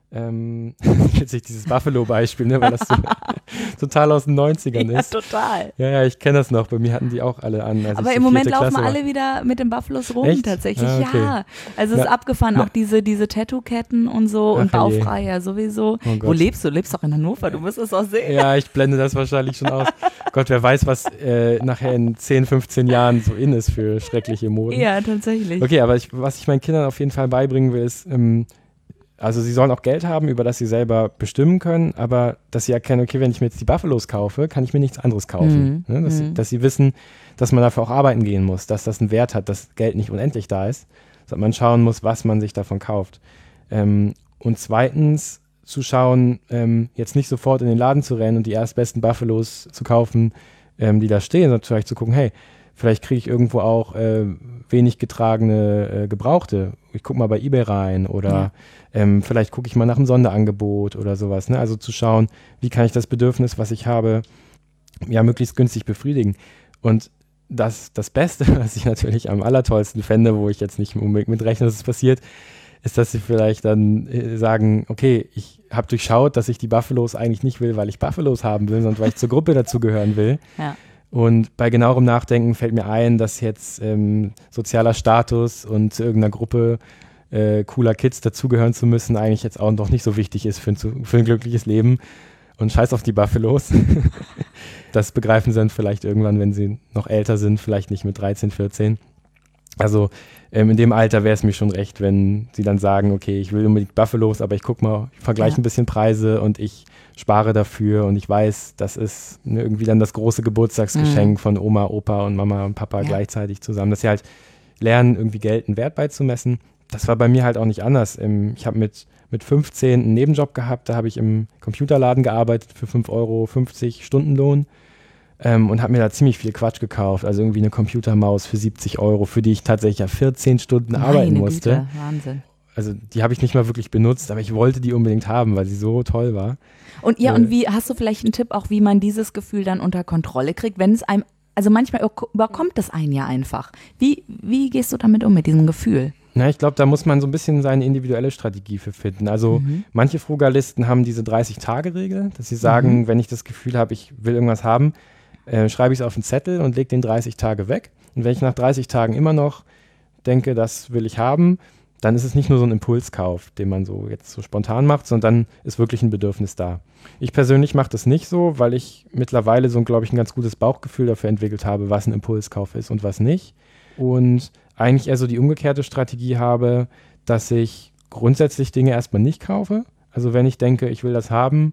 Ähm, witzig, dieses Buffalo-Beispiel, ne, weil das so total aus den neunzigern Ja, ist. total. Ja, ja, ich kenne das noch. Bei mir hatten die auch alle an. Als Aber ich im so Moment vierte laufen Klasse war. alle wieder mit den Buffalos rum, Echt? tatsächlich. Ah, okay. Ja, also es ist Na, abgefahren, na. auch diese, diese Tattoo-Ketten und so und Ach, je. Baufreier sowieso. Oh Gott. Wo lebst du? Du lebst doch in Hannover, du musst es auch sehen. Ja, ich blende das wahrscheinlich schon aus. Gott, wer weiß, was äh, nachher in zehn, fünfzehn Jahren so in ist für schreckliche Moden. Ja, tatsächlich. Okay, aber ich, was ich meinen Kindern auf jeden Fall beibringen will, ist, ähm, also sie sollen auch Geld haben, über das sie selber bestimmen können, aber dass sie erkennen, okay, wenn ich mir jetzt die Buffalos kaufe, kann ich mir nichts anderes kaufen. Mhm. Ne? Dass, Mhm. dass sie wissen, dass man dafür auch arbeiten gehen muss, dass das einen Wert hat, dass Geld nicht unendlich da ist, sondern man schauen muss, was man sich davon kauft. Ähm, und zweitens zu schauen, ähm, jetzt nicht sofort in den Laden zu rennen und die erstbesten Buffalos zu kaufen, ähm, die da stehen, sondern vielleicht zu gucken, hey, vielleicht kriege ich irgendwo auch äh, wenig getragene äh, Gebrauchte. Ich gucke mal bei eBay rein oder Ja. ähm, vielleicht gucke ich mal nach einem Sonderangebot oder sowas. Ne? Also zu schauen, wie kann ich das Bedürfnis, was ich habe, ja, möglichst günstig befriedigen. Und das, das Beste, was ich natürlich am allertollsten fände, wo ich jetzt nicht unbedingt mitrechne, dass es passiert, ist, dass sie vielleicht dann äh, sagen, okay, ich habe durchschaut, dass ich die Buffalos eigentlich nicht will, weil ich Buffalos haben will, sondern weil ich zur Gruppe dazugehören will. Ja. Und bei genauerem Nachdenken fällt mir ein, dass jetzt ähm, sozialer Status und zu irgendeiner Gruppe äh, cooler Kids dazugehören zu müssen, eigentlich jetzt auch noch nicht so wichtig ist für ein, zu, für ein glückliches Leben. Und scheiß auf die Buffalos. Das begreifen sie dann vielleicht irgendwann, wenn sie noch älter sind, vielleicht nicht mit dreizehn, vierzehn. Also ähm, in dem Alter wäre es mir schon recht, wenn sie dann sagen, okay, ich will unbedingt Buffalos, aber ich gucke mal, ich vergleiche Ja. ein bisschen Preise und ich spare dafür und ich weiß, das ist ne, irgendwie dann das große Geburtstagsgeschenk Mhm. von Oma, Opa und Mama und Papa Ja. gleichzeitig zusammen, dass sie halt lernen, irgendwie Geld einen Wert beizumessen. Das war bei mir halt auch nicht anders. Ähm, Ich habe mit, mit fünfzehn einen Nebenjob gehabt, da habe ich im Computerladen gearbeitet für fünf Euro fünfzig Stundenlohn. Ähm, und habe mir da ziemlich viel Quatsch gekauft. Also irgendwie eine Computermaus für siebzig Euro, für die ich tatsächlich ja vierzehn Stunden arbeiten Meine musste. Güte, Wahnsinn. Also die habe ich nicht mal wirklich benutzt, aber ich wollte die unbedingt haben, weil sie so toll war. Und ja, Äh. und wie, hast du vielleicht einen Tipp auch, wie man dieses Gefühl dann unter Kontrolle kriegt, wenn es einem, also manchmal überkommt es einen ja einfach. Wie, wie gehst du damit um, mit diesem Gefühl? Na, ich glaube, da muss man so ein bisschen seine individuelle Strategie für finden. Also Mhm. manche Frugalisten haben diese dreißig-Tage-Regel, dass sie sagen, Mhm. wenn ich das Gefühl habe, ich will irgendwas haben, äh, schreibe ich es auf einen Zettel und lege den dreißig Tage weg. Und wenn ich nach dreißig Tagen immer noch denke, das will ich haben, dann ist es nicht nur so ein Impulskauf, den man so jetzt so spontan macht, sondern dann ist wirklich ein Bedürfnis da. Ich persönlich mache das nicht so, weil ich mittlerweile so, glaube ich, ein ganz gutes Bauchgefühl dafür entwickelt habe, was ein Impulskauf ist und was nicht. Und eigentlich eher so die umgekehrte Strategie habe, dass ich grundsätzlich Dinge erstmal nicht kaufe. Also wenn ich denke, ich will das haben,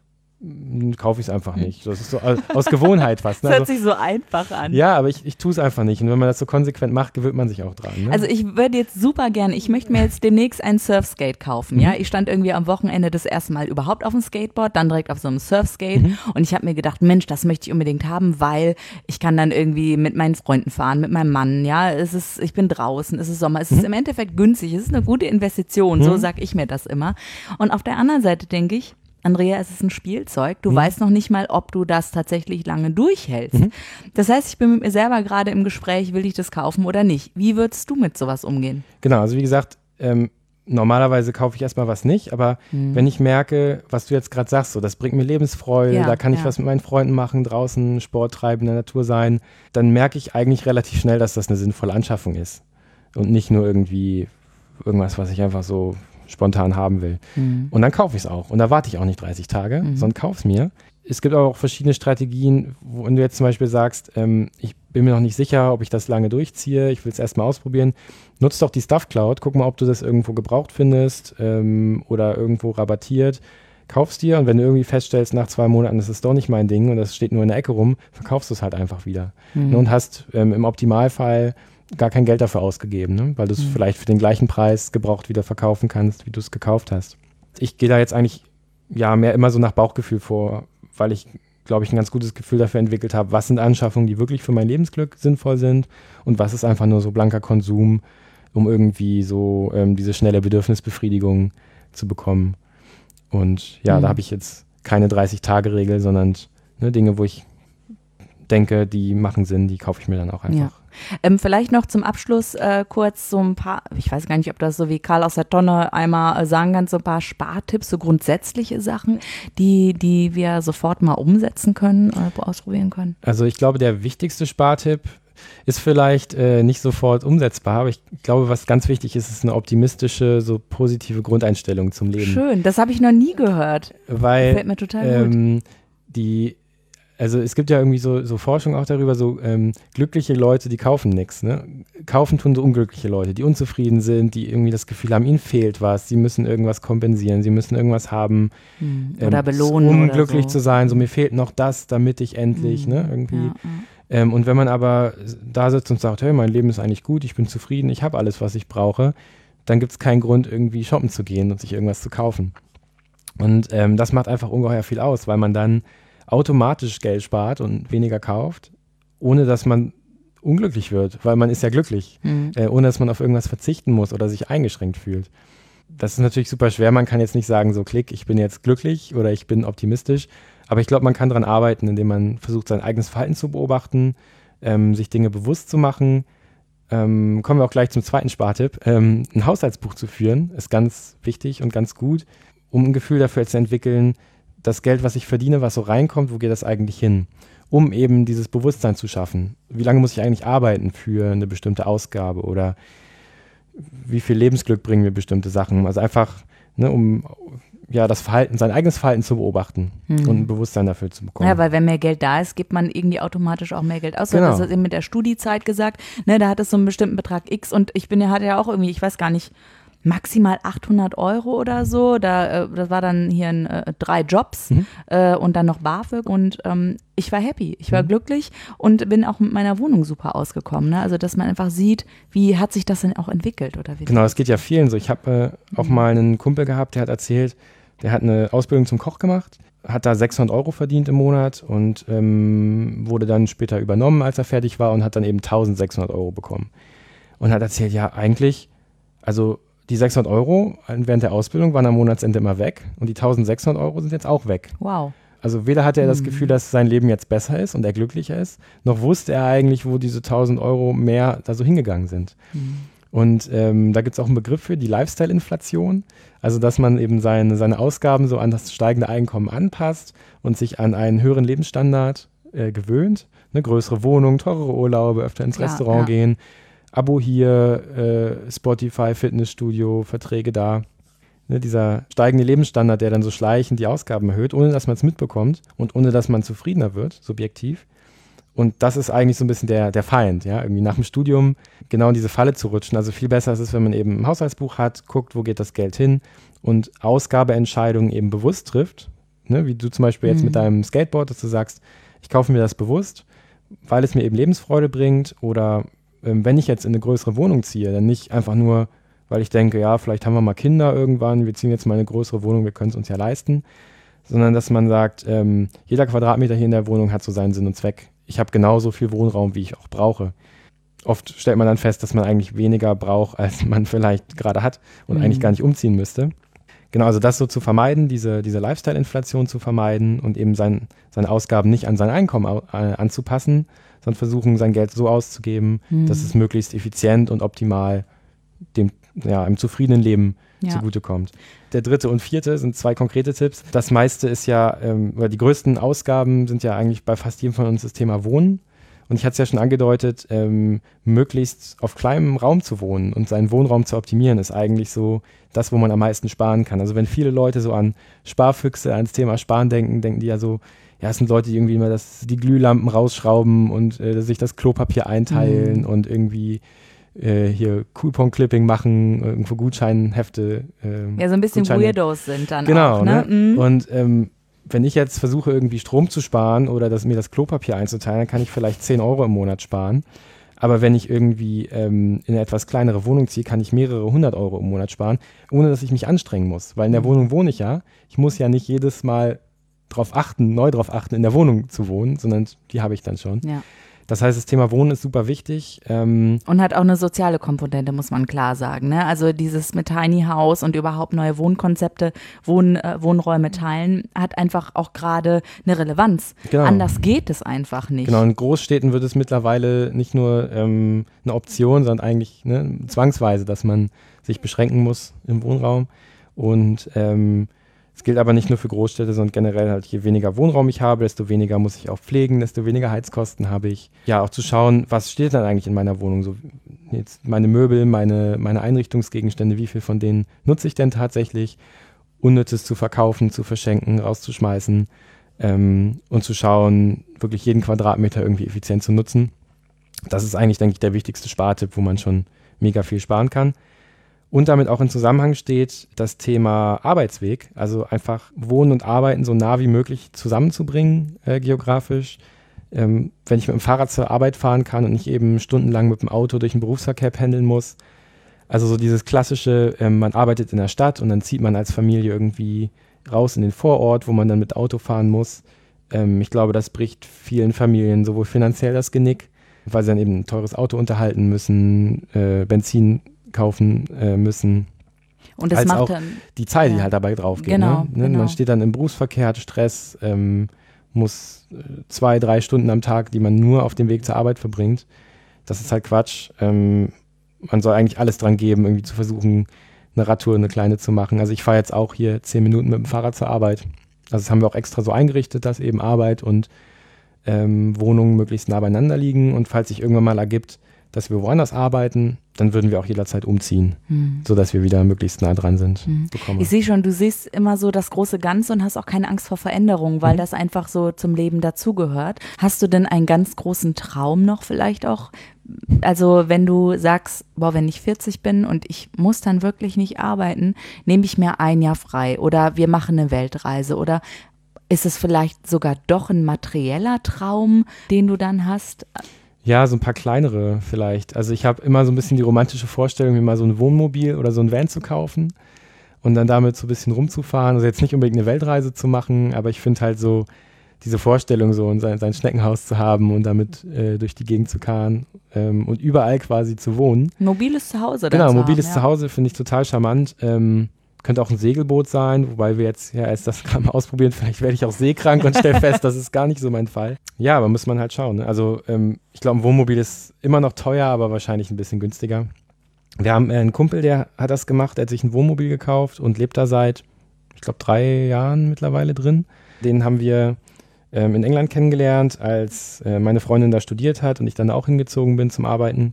m, kaufe ich es einfach nicht. Das ist so aus, aus Gewohnheit fast. Ne? Das hört Also, sich so einfach an. ja, aber ich, ich tue es einfach nicht. Und wenn man das so konsequent macht, gewöhnt man sich auch dran. Ne? Also ich würde jetzt super gerne, ich möchte mir jetzt demnächst ein Surfskate kaufen, Mhm. ja. Ich stand irgendwie am Wochenende das erste Mal überhaupt auf dem Skateboard, dann direkt auf so einem Surfskate Mhm. und ich habe mir gedacht, Mensch, das möchte ich unbedingt haben, weil ich kann dann irgendwie mit meinen Freunden fahren, mit meinem Mann, ja. Es ist, ich bin draußen, es ist Sommer, es ist im Endeffekt günstig, es ist eine gute Investition, so Mhm. sag ich mir das immer. Und auf der anderen Seite denke ich, Andrea, es ist ein Spielzeug. Du Mhm. weißt noch nicht mal, ob du das tatsächlich lange durchhältst. Mhm. Das heißt, ich bin mit mir selber gerade im Gespräch, will ich das kaufen oder nicht? Wie würdest du mit sowas umgehen? Genau, also wie gesagt, ähm, normalerweise kaufe ich erstmal was nicht, aber Mhm. wenn ich merke, was du jetzt gerade sagst, so, das bringt mir Lebensfreude, Ja, da kann ich ja. was mit meinen Freunden machen, draußen Sport treiben, in der Natur sein, dann merke ich eigentlich relativ schnell, dass das eine sinnvolle Anschaffung ist und nicht nur irgendwie irgendwas, was ich einfach so spontan haben will. Mhm. Und dann kaufe ich es auch. Und da warte ich auch nicht dreißig Tage, Mhm. sondern kaufe es mir. Es gibt aber auch verschiedene Strategien, wo wenn du jetzt zum Beispiel sagst, ähm, ich bin mir noch nicht sicher, ob ich das lange durchziehe, ich will es erstmal ausprobieren. Nutz doch die Stuff Cloud, guck mal, ob du das irgendwo gebraucht findest ähm, oder irgendwo rabattiert. Kaufst dir und wenn du irgendwie feststellst, nach zwei Monaten, das ist doch nicht mein Ding und das steht nur in der Ecke rum, verkaufst du es halt einfach wieder. Mhm. Und hast ähm, im Optimalfall gar kein Geld dafür ausgegeben, ne? Weil du es mhm. vielleicht für den gleichen Preis gebraucht wieder verkaufen kannst, wie du es gekauft hast. Ich gehe da jetzt eigentlich ja mehr immer so nach Bauchgefühl vor, weil ich, glaube ich, ein ganz gutes Gefühl dafür entwickelt habe, was sind Anschaffungen, die wirklich für mein Lebensglück sinnvoll sind und was ist einfach nur so blanker Konsum, um irgendwie so ähm, diese schnelle Bedürfnisbefriedigung zu bekommen. Und ja, mhm. da habe ich jetzt keine dreißig-Tage-Regel, sondern ne, Dinge, wo ich denke, die machen Sinn, die kaufe ich mir dann auch einfach. Ja. Ähm, vielleicht noch zum Abschluss äh, kurz so ein paar, ich weiß gar nicht, ob das so wie Karl aus der Tonne einmal äh, sagen kann, so ein paar Spartipps, so grundsätzliche Sachen, die, die wir sofort mal umsetzen können, äh, ausprobieren können. Also ich glaube, der wichtigste Spartipp ist vielleicht äh, nicht sofort umsetzbar, aber ich glaube, was ganz wichtig ist, ist eine optimistische, so positive Grundeinstellung zum Leben. Schön, das habe ich noch nie gehört. Weil Gefällt mir total ähm, gut. Die, also es gibt ja irgendwie so, so Forschung auch darüber, so ähm, glückliche Leute, die kaufen nichts. Ne? Kaufen tun so unglückliche Leute, die unzufrieden sind, die irgendwie das Gefühl haben, ihnen fehlt was, sie müssen irgendwas kompensieren, sie müssen irgendwas haben. Hm. Oder ähm, belohnen. Um unglücklich oder so. zu sein, so mir fehlt noch das, damit ich endlich, hm. ne, irgendwie. Ja, ja. Ähm, und wenn man aber da sitzt und sagt, hey, mein Leben ist eigentlich gut, ich bin zufrieden, ich habe alles, was ich brauche, dann gibt es keinen Grund, irgendwie shoppen zu gehen und sich irgendwas zu kaufen. Und ähm, das macht einfach ungeheuer viel aus, weil man dann automatisch Geld spart und weniger kauft, ohne dass man unglücklich wird, weil man ist ja glücklich, mhm. äh, ohne dass man auf irgendwas verzichten muss oder sich eingeschränkt fühlt. Das ist natürlich super schwer, man kann jetzt nicht sagen, so klick, ich bin jetzt glücklich oder ich bin optimistisch, aber ich glaube, man kann daran arbeiten, indem man versucht, sein eigenes Verhalten zu beobachten, ähm, sich Dinge bewusst zu machen. Ähm, kommen wir auch gleich zum zweiten Spartipp. Ähm, ein Haushaltsbuch zu führen, ist ganz wichtig und ganz gut, um ein Gefühl dafür zu entwickeln, das Geld, was ich verdiene, was so reinkommt, wo geht das eigentlich hin? Um eben dieses Bewusstsein zu schaffen. Wie lange muss ich eigentlich arbeiten für eine bestimmte Ausgabe oder wie viel Lebensglück bringen mir bestimmte Sachen? Also einfach, ne, um ja, das Verhalten, sein eigenes Verhalten zu beobachten hm. und ein Bewusstsein dafür zu bekommen. Ja, weil wenn mehr Geld da ist, gibt man irgendwie automatisch auch mehr Geld aus. Genau. Das ist eben mit der Studiezeit gesagt, ne, da hat es so einen bestimmten Betrag X und ich bin ja, hatte ja auch irgendwie, ich weiß gar nicht, maximal achthundert Euro oder so. Da, äh, das war dann hier ein, äh, drei Jobs mhm. äh, und dann noch BAföG und ähm, ich war happy, ich war mhm. glücklich und bin auch mit meiner Wohnung super ausgekommen. Ne? Also dass man einfach sieht, wie hat sich das denn auch entwickelt oder wie. Genau, das geht ja vielen so. Ich habe äh, auch mhm. mal einen Kumpel gehabt, der hat erzählt, der hat eine Ausbildung zum Koch gemacht, hat da sechshundert Euro verdient im Monat und ähm, wurde dann später übernommen, als er fertig war und hat dann eben eintausendsechshundert Euro bekommen. Und hat erzählt, ja eigentlich, also die sechshundert Euro während der Ausbildung waren am Monatsende immer weg und die eintausendsechshundert Euro sind jetzt auch weg. Wow. Also weder hatte er das Gefühl, dass sein Leben jetzt besser ist und er glücklicher ist, noch wusste er eigentlich, wo diese tausend Euro mehr da so hingegangen sind. Mhm. Und ähm, da gibt es auch einen Begriff für, die Lifestyle-Inflation. Also dass man eben seine, seine Ausgaben so an das steigende Einkommen anpasst und sich an einen höheren Lebensstandard äh, gewöhnt. Eine größere Wohnung, teurere Urlaube, öfter ins Klar, Restaurant ja. gehen. Abo hier, äh, Spotify, Fitnessstudio, Verträge da. Ne, dieser steigende Lebensstandard, der dann so schleichend die Ausgaben erhöht, ohne dass man es mitbekommt und ohne dass man zufriedener wird, subjektiv. Und das ist eigentlich so ein bisschen der, der Feind, ja, irgendwie nach dem Studium genau in diese Falle zu rutschen. Also viel besser ist es, wenn man eben ein Haushaltsbuch hat, guckt, wo geht das Geld hin und Ausgabeentscheidungen eben bewusst trifft. Ne, wie du zum Beispiel jetzt mhm. mit deinem Skateboard, dass du sagst, ich kaufe mir das bewusst, weil es mir eben Lebensfreude bringt oder wenn ich jetzt in eine größere Wohnung ziehe, dann nicht einfach nur, weil ich denke, ja, vielleicht haben wir mal Kinder irgendwann, wir ziehen jetzt mal eine größere Wohnung, wir können es uns ja leisten, sondern dass man sagt, ähm, jeder Quadratmeter hier in der Wohnung hat so seinen Sinn und Zweck. Ich habe genauso viel Wohnraum, wie ich auch brauche. Oft stellt man dann fest, dass man eigentlich weniger braucht, als man vielleicht gerade hat und mhm. eigentlich gar nicht umziehen müsste. Genau, also das so zu vermeiden, diese, diese Lifestyle-Inflation zu vermeiden und eben sein, seine Ausgaben nicht an sein Einkommen au- äh, anzupassen, sondern versuchen, sein Geld so auszugeben, mhm. dass es möglichst effizient und optimal dem, ja, einem zufriedenen Leben ja. zugutekommt. Der dritte und vierte sind zwei konkrete Tipps. Das meiste ist ja, ähm, oder die größten Ausgaben sind ja eigentlich bei fast jedem von uns das Thema Wohnen. Und ich hatte es ja schon angedeutet, ähm, möglichst auf kleinem Raum zu wohnen und seinen Wohnraum zu optimieren, ist eigentlich so das, wo man am meisten sparen kann. Also wenn viele Leute so an Sparfüchse, ans Thema Sparen denken, denken die ja so, ja, es sind Leute, die irgendwie immer das, die Glühlampen rausschrauben und äh, sich das Klopapier einteilen mhm. und irgendwie äh, hier Coupon-Clipping machen, irgendwo Gutscheinhefte. Äh, ja, so ein bisschen Gutscheine. Weirdos sind dann genau, auch, ne? ne? Mhm. Und ähm, wenn ich jetzt versuche, irgendwie Strom zu sparen oder das, mir das Klopapier einzuteilen, dann kann ich vielleicht zehn Euro im Monat sparen. Aber wenn ich irgendwie ähm, in eine etwas kleinere Wohnung ziehe, kann ich mehrere hundert Euro im Monat sparen, ohne dass ich mich anstrengen muss. Weil in der Wohnung wohne ich ja. Ich muss ja nicht jedes Mal drauf achten, neu drauf achten, in der Wohnung zu wohnen, sondern die habe ich dann schon. Ja. Das heißt, das Thema Wohnen ist super wichtig. Ähm und hat auch eine soziale Komponente, muss man klar sagen. Ne? Also dieses mit Tiny House und überhaupt neue Wohnkonzepte, Wohn, äh, Wohnräume teilen, hat einfach auch gerade eine Relevanz. Genau. Anders geht es einfach nicht. Genau, in Großstädten wird es mittlerweile nicht nur ähm, eine Option, sondern eigentlich ne, zwangsweise, dass man sich beschränken muss im Wohnraum. Und ähm, es gilt aber nicht nur für Großstädte, sondern generell halt, je weniger Wohnraum ich habe, desto weniger muss ich auch pflegen, desto weniger Heizkosten habe ich. Ja, auch zu schauen, was steht dann eigentlich in meiner Wohnung? So jetzt meine Möbel, meine, meine Einrichtungsgegenstände, wie viel von denen nutze ich denn tatsächlich? Unnützes zu verkaufen, zu verschenken, rauszuschmeißen ähm, und zu schauen, wirklich jeden Quadratmeter irgendwie effizient zu nutzen. Das ist eigentlich, denke ich, der wichtigste Spartipp, wo man schon mega viel sparen kann. Und damit auch in Zusammenhang steht das Thema Arbeitsweg, also einfach Wohnen und Arbeiten so nah wie möglich zusammenzubringen, äh, geografisch. Ähm, wenn ich mit dem Fahrrad zur Arbeit fahren kann und nicht eben stundenlang mit dem Auto durch den Berufsverkehr pendeln muss. Also so dieses klassische, ähm, man arbeitet in der Stadt und dann zieht man als Familie irgendwie raus in den Vorort, wo man dann mit Auto fahren muss. Ähm, ich glaube, das bricht vielen Familien sowohl finanziell das Genick, weil sie dann eben ein teures Auto unterhalten müssen, äh, Benzin kaufen äh, müssen. Und das als macht auch dann, die Zeit, ja. die halt dabei drauf geht. Genau, ne? genau. Man steht dann im Berufsverkehr, hat Stress, ähm, muss äh, zwei, drei Stunden am Tag, die man nur auf dem Weg zur Arbeit verbringt. Das ist halt Quatsch. Ähm, man soll eigentlich alles dran geben, irgendwie zu versuchen, eine Radtour, eine kleine zu machen. Also ich fahre jetzt auch hier zehn Minuten mit dem Fahrrad zur Arbeit. Also das haben wir auch extra so eingerichtet, dass eben Arbeit und ähm, Wohnungen möglichst nah beieinander liegen. Und falls sich irgendwann mal ergibt, dass wir woanders arbeiten, dann würden wir auch jederzeit umziehen, hm. sodass wir wieder möglichst nah dran sind. Hm. Ich sehe schon, du siehst immer so das große Ganze und hast auch keine Angst vor Veränderung, weil mhm. das einfach so zum Leben dazugehört. Hast du denn einen ganz großen Traum noch vielleicht auch? Also wenn du sagst, boah, wenn ich vierzig bin und ich muss dann wirklich nicht arbeiten, nehme ich mir ein Jahr frei oder wir machen eine Weltreise oder ist es vielleicht sogar doch ein materieller Traum, den du dann hast? Ja, so ein paar kleinere vielleicht. Also ich habe immer so ein bisschen die romantische Vorstellung, mir mal so ein Wohnmobil oder so ein Van zu kaufen und dann damit so ein bisschen rumzufahren. Also jetzt nicht unbedingt eine Weltreise zu machen, aber ich finde halt so diese Vorstellung, so sein, sein Schneckenhaus zu haben und damit äh, durch die Gegend zu karren ähm, und überall quasi zu wohnen. Mobiles Zuhause. Genau, mobiles haben, ja. Zuhause finde ich total charmant. Ähm, Könnte auch ein Segelboot sein, wobei wir jetzt ja erst das gerade mal ausprobieren. Vielleicht werde ich auch seekrank und stelle fest, das ist gar nicht so mein Fall. Ja, aber muss man halt schauen. Ne? Also ähm, ich glaube, ein Wohnmobil ist immer noch teuer, aber wahrscheinlich ein bisschen günstiger. Wir haben äh, einen Kumpel, der hat das gemacht, der hat sich ein Wohnmobil gekauft und lebt da seit, ich glaube, drei Jahren mittlerweile drin. Den haben wir ähm, in England kennengelernt, als äh, meine Freundin da studiert hat und ich dann auch hingezogen bin zum Arbeiten.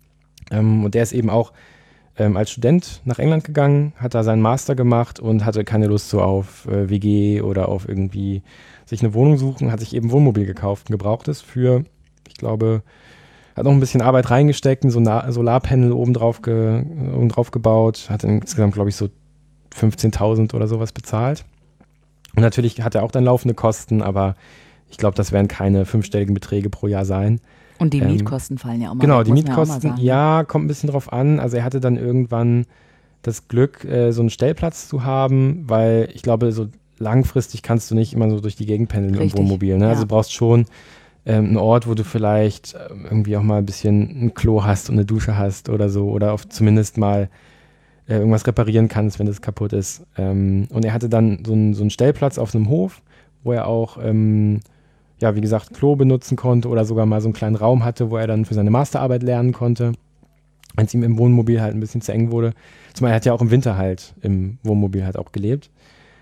Ähm, und der ist eben auch Ähm, als Student nach England gegangen, hat da seinen Master gemacht und hatte keine Lust so auf äh, W G oder auf irgendwie sich eine Wohnung suchen, hat sich eben ein Wohnmobil gekauft, ein gebrauchtes für, ich glaube, hat noch ein bisschen Arbeit reingesteckt, ein Solar- Solarpanel oben drauf, ge, oben drauf gebaut, hat insgesamt, glaube ich, so fünfzehntausend oder sowas bezahlt. Und natürlich hat er auch dann laufende Kosten, aber ich glaube, das werden keine fünfstelligen Beträge pro Jahr sein. Und die ähm, Mietkosten fallen ja auch mal. Genau, weg, die Mietkosten, ja, ja, kommt ein bisschen drauf an. Also er hatte dann irgendwann das Glück, äh, so einen Stellplatz zu haben, weil ich glaube, so langfristig kannst du nicht immer so durch die Gegend pendeln im Wohnmobil. Ne? Ja. Also du brauchst schon ähm, einen Ort, wo du vielleicht ähm, irgendwie auch mal ein bisschen ein Klo hast und eine Dusche hast oder so. Oder auf zumindest mal äh, irgendwas reparieren kannst, wenn das kaputt ist. Ähm, und er hatte dann so einen, so einen Stellplatz auf einem Hof, wo er auch ähm, ja, wie gesagt, Klo benutzen konnte oder sogar mal so einen kleinen Raum hatte, wo er dann für seine Masterarbeit lernen konnte, wenn es ihm im Wohnmobil halt ein bisschen zu eng wurde. Zumal er hat ja auch im Winter halt im Wohnmobil halt auch gelebt.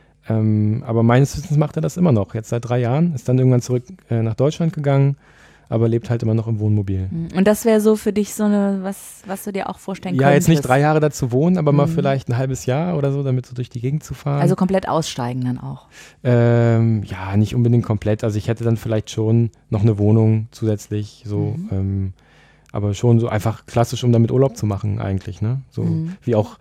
Ähm, aber meines Wissens macht er das immer noch, jetzt seit drei Jahren, ist dann irgendwann zurück äh, nach Deutschland gegangen, aber lebt halt immer noch im Wohnmobil. Und das wäre so für dich so eine, was, was du dir auch vorstellen könntest? Ja, jetzt nicht drei Jahre dazu wohnen, aber mhm. mal vielleicht ein halbes Jahr oder so, damit so durch die Gegend zu fahren. Also komplett aussteigen dann auch? Ähm, ja, nicht unbedingt komplett. Also ich hätte dann vielleicht schon noch eine Wohnung zusätzlich, so, mhm. ähm, aber schon so einfach klassisch, um damit Urlaub zu machen eigentlich, ne? So mhm. wie auch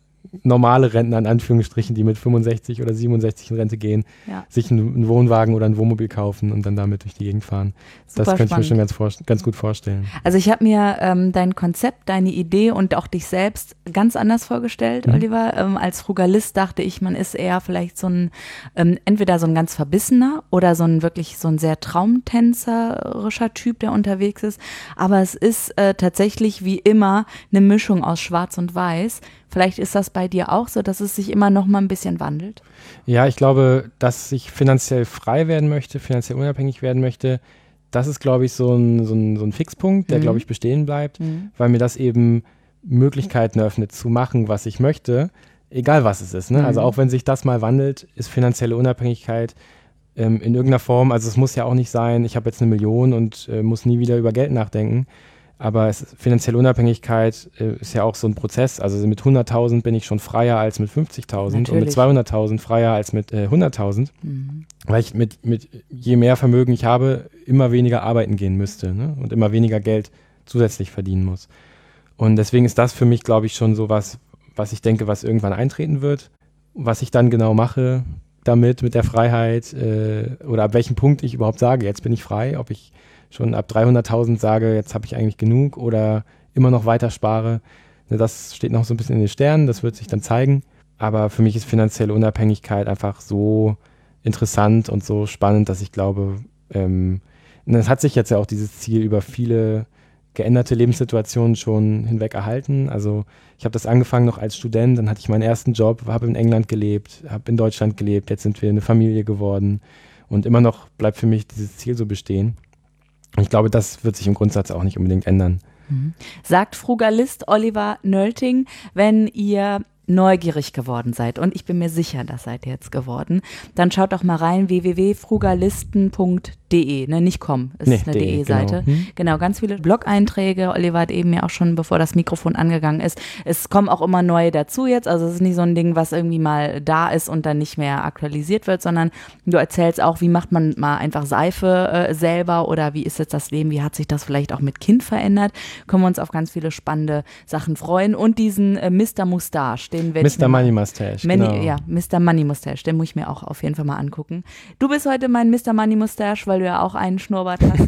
normale Rentner in Anführungsstrichen, die mit fünfundsechzig oder siebenundsechzig in Rente gehen, ja. sich einen, einen Wohnwagen oder ein Wohnmobil kaufen und dann damit durch die Gegend fahren. Super das könnte spannend. Ich mir schon ganz, vor, ganz gut vorstellen. Also ich habe mir ähm, dein Konzept, deine Idee und auch dich selbst ganz anders vorgestellt, mhm. Oliver. Ähm, als Frugalist dachte ich, man ist eher vielleicht so ein, ähm, entweder so ein ganz verbissener oder so ein wirklich so ein sehr traumtänzerischer Typ, der unterwegs ist. Aber es ist äh, tatsächlich wie immer eine Mischung aus Schwarz und Weiß. Vielleicht ist das bei dir auch so, dass es sich immer noch mal ein bisschen wandelt? Ja, ich glaube, dass ich finanziell frei werden möchte, finanziell unabhängig werden möchte, das ist, glaube ich, so ein, so ein, so ein Fixpunkt, der, mhm. glaube ich, bestehen bleibt, mhm. weil mir das eben Möglichkeiten eröffnet, zu machen, was ich möchte, egal was es ist. Ne? Mhm. Also auch wenn sich das mal wandelt, ist finanzielle Unabhängigkeit ähm, in irgendeiner Form, also es muss ja auch nicht sein, ich habe jetzt eine Million und äh, muss nie wieder über Geld nachdenken. Aber es, finanzielle Unabhängigkeit äh, ist ja auch so ein Prozess. Also mit hunderttausend bin ich schon freier als mit fünfzigtausend und mit zweihunderttausend freier als mit äh, hunderttausend. Mhm. Weil ich mit, mit je mehr Vermögen ich habe, immer weniger arbeiten gehen müsste, ne? Und immer weniger Geld zusätzlich verdienen muss. Und deswegen ist das für mich, glaube ich, schon so was, was ich denke, was irgendwann eintreten wird. Was ich dann genau mache damit, mit der Freiheit äh, oder ab welchem Punkt ich überhaupt sage, jetzt bin ich frei, ob ich schon ab dreihunderttausend sage, jetzt habe ich eigentlich genug oder immer noch weiter spare. Das steht noch so ein bisschen in den Sternen, das wird sich dann zeigen. Aber für mich ist finanzielle Unabhängigkeit einfach so interessant und so spannend, dass ich glaube, ähm, es hat sich jetzt ja auch dieses Ziel über viele geänderte Lebenssituationen schon hinweg erhalten. Also ich habe das angefangen noch als Student, dann hatte ich meinen ersten Job, habe in England gelebt, habe in Deutschland gelebt, jetzt sind wir eine Familie geworden und immer noch bleibt für mich dieses Ziel so bestehen. Und ich glaube, das wird sich im Grundsatz auch nicht unbedingt ändern. Mhm. Sagt Frugalist Oliver Nölting, wenn ihr neugierig geworden seid, und ich bin mir sicher, das seid ihr jetzt geworden, dann schaut doch mal rein, w w w punkt frugalisten punkt de, ne, nicht com, ist nee, eine de, de-Seite. Genau. Hm. genau, ganz viele Blog-Einträge, Oliver hat eben ja auch schon, bevor das Mikrofon angegangen ist, es kommen auch immer neue dazu jetzt, also es ist nicht so ein Ding, was irgendwie mal da ist und dann nicht mehr aktualisiert wird, sondern du erzählst auch, wie macht man mal einfach Seife äh, selber oder wie ist jetzt das Leben, wie hat sich das vielleicht auch mit Kind verändert, können wir uns auf ganz viele spannende Sachen freuen und diesen äh, Mister Mustache, den werde ich Mister Money Mustache, Many, genau. Ja, Mister Money Mustache, den muss ich mir auch auf jeden Fall mal angucken. Du bist heute mein Mister Money Mustache, weil du ja auch einen Schnurrbart hast.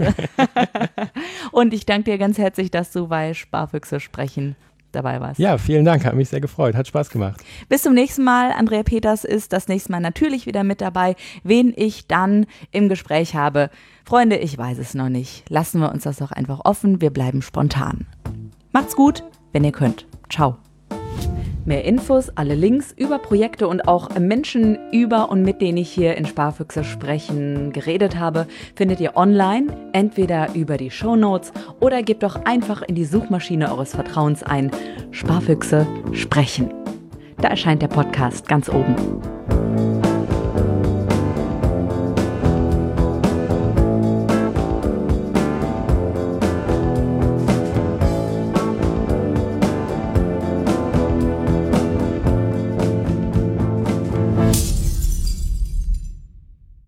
Und ich danke dir ganz herzlich, dass du bei Sparfüchse sprechen dabei warst. Ja, vielen Dank, hat mich sehr gefreut, hat Spaß gemacht. Bis zum nächsten Mal. Andrea Peters ist das nächste Mal natürlich wieder mit dabei, wen ich dann im Gespräch habe. Freunde, ich weiß es noch nicht. Lassen wir uns das doch einfach offen, wir bleiben spontan. Macht's gut, wenn ihr könnt. Ciao. Mehr Infos, alle Links über Projekte und auch Menschen über und mit denen ich hier in Sparfüchse sprechen geredet habe, findet ihr online, entweder über die Shownotes oder gebt doch einfach in die Suchmaschine eures Vertrauens ein Sparfüchse sprechen. Da erscheint der Podcast ganz oben.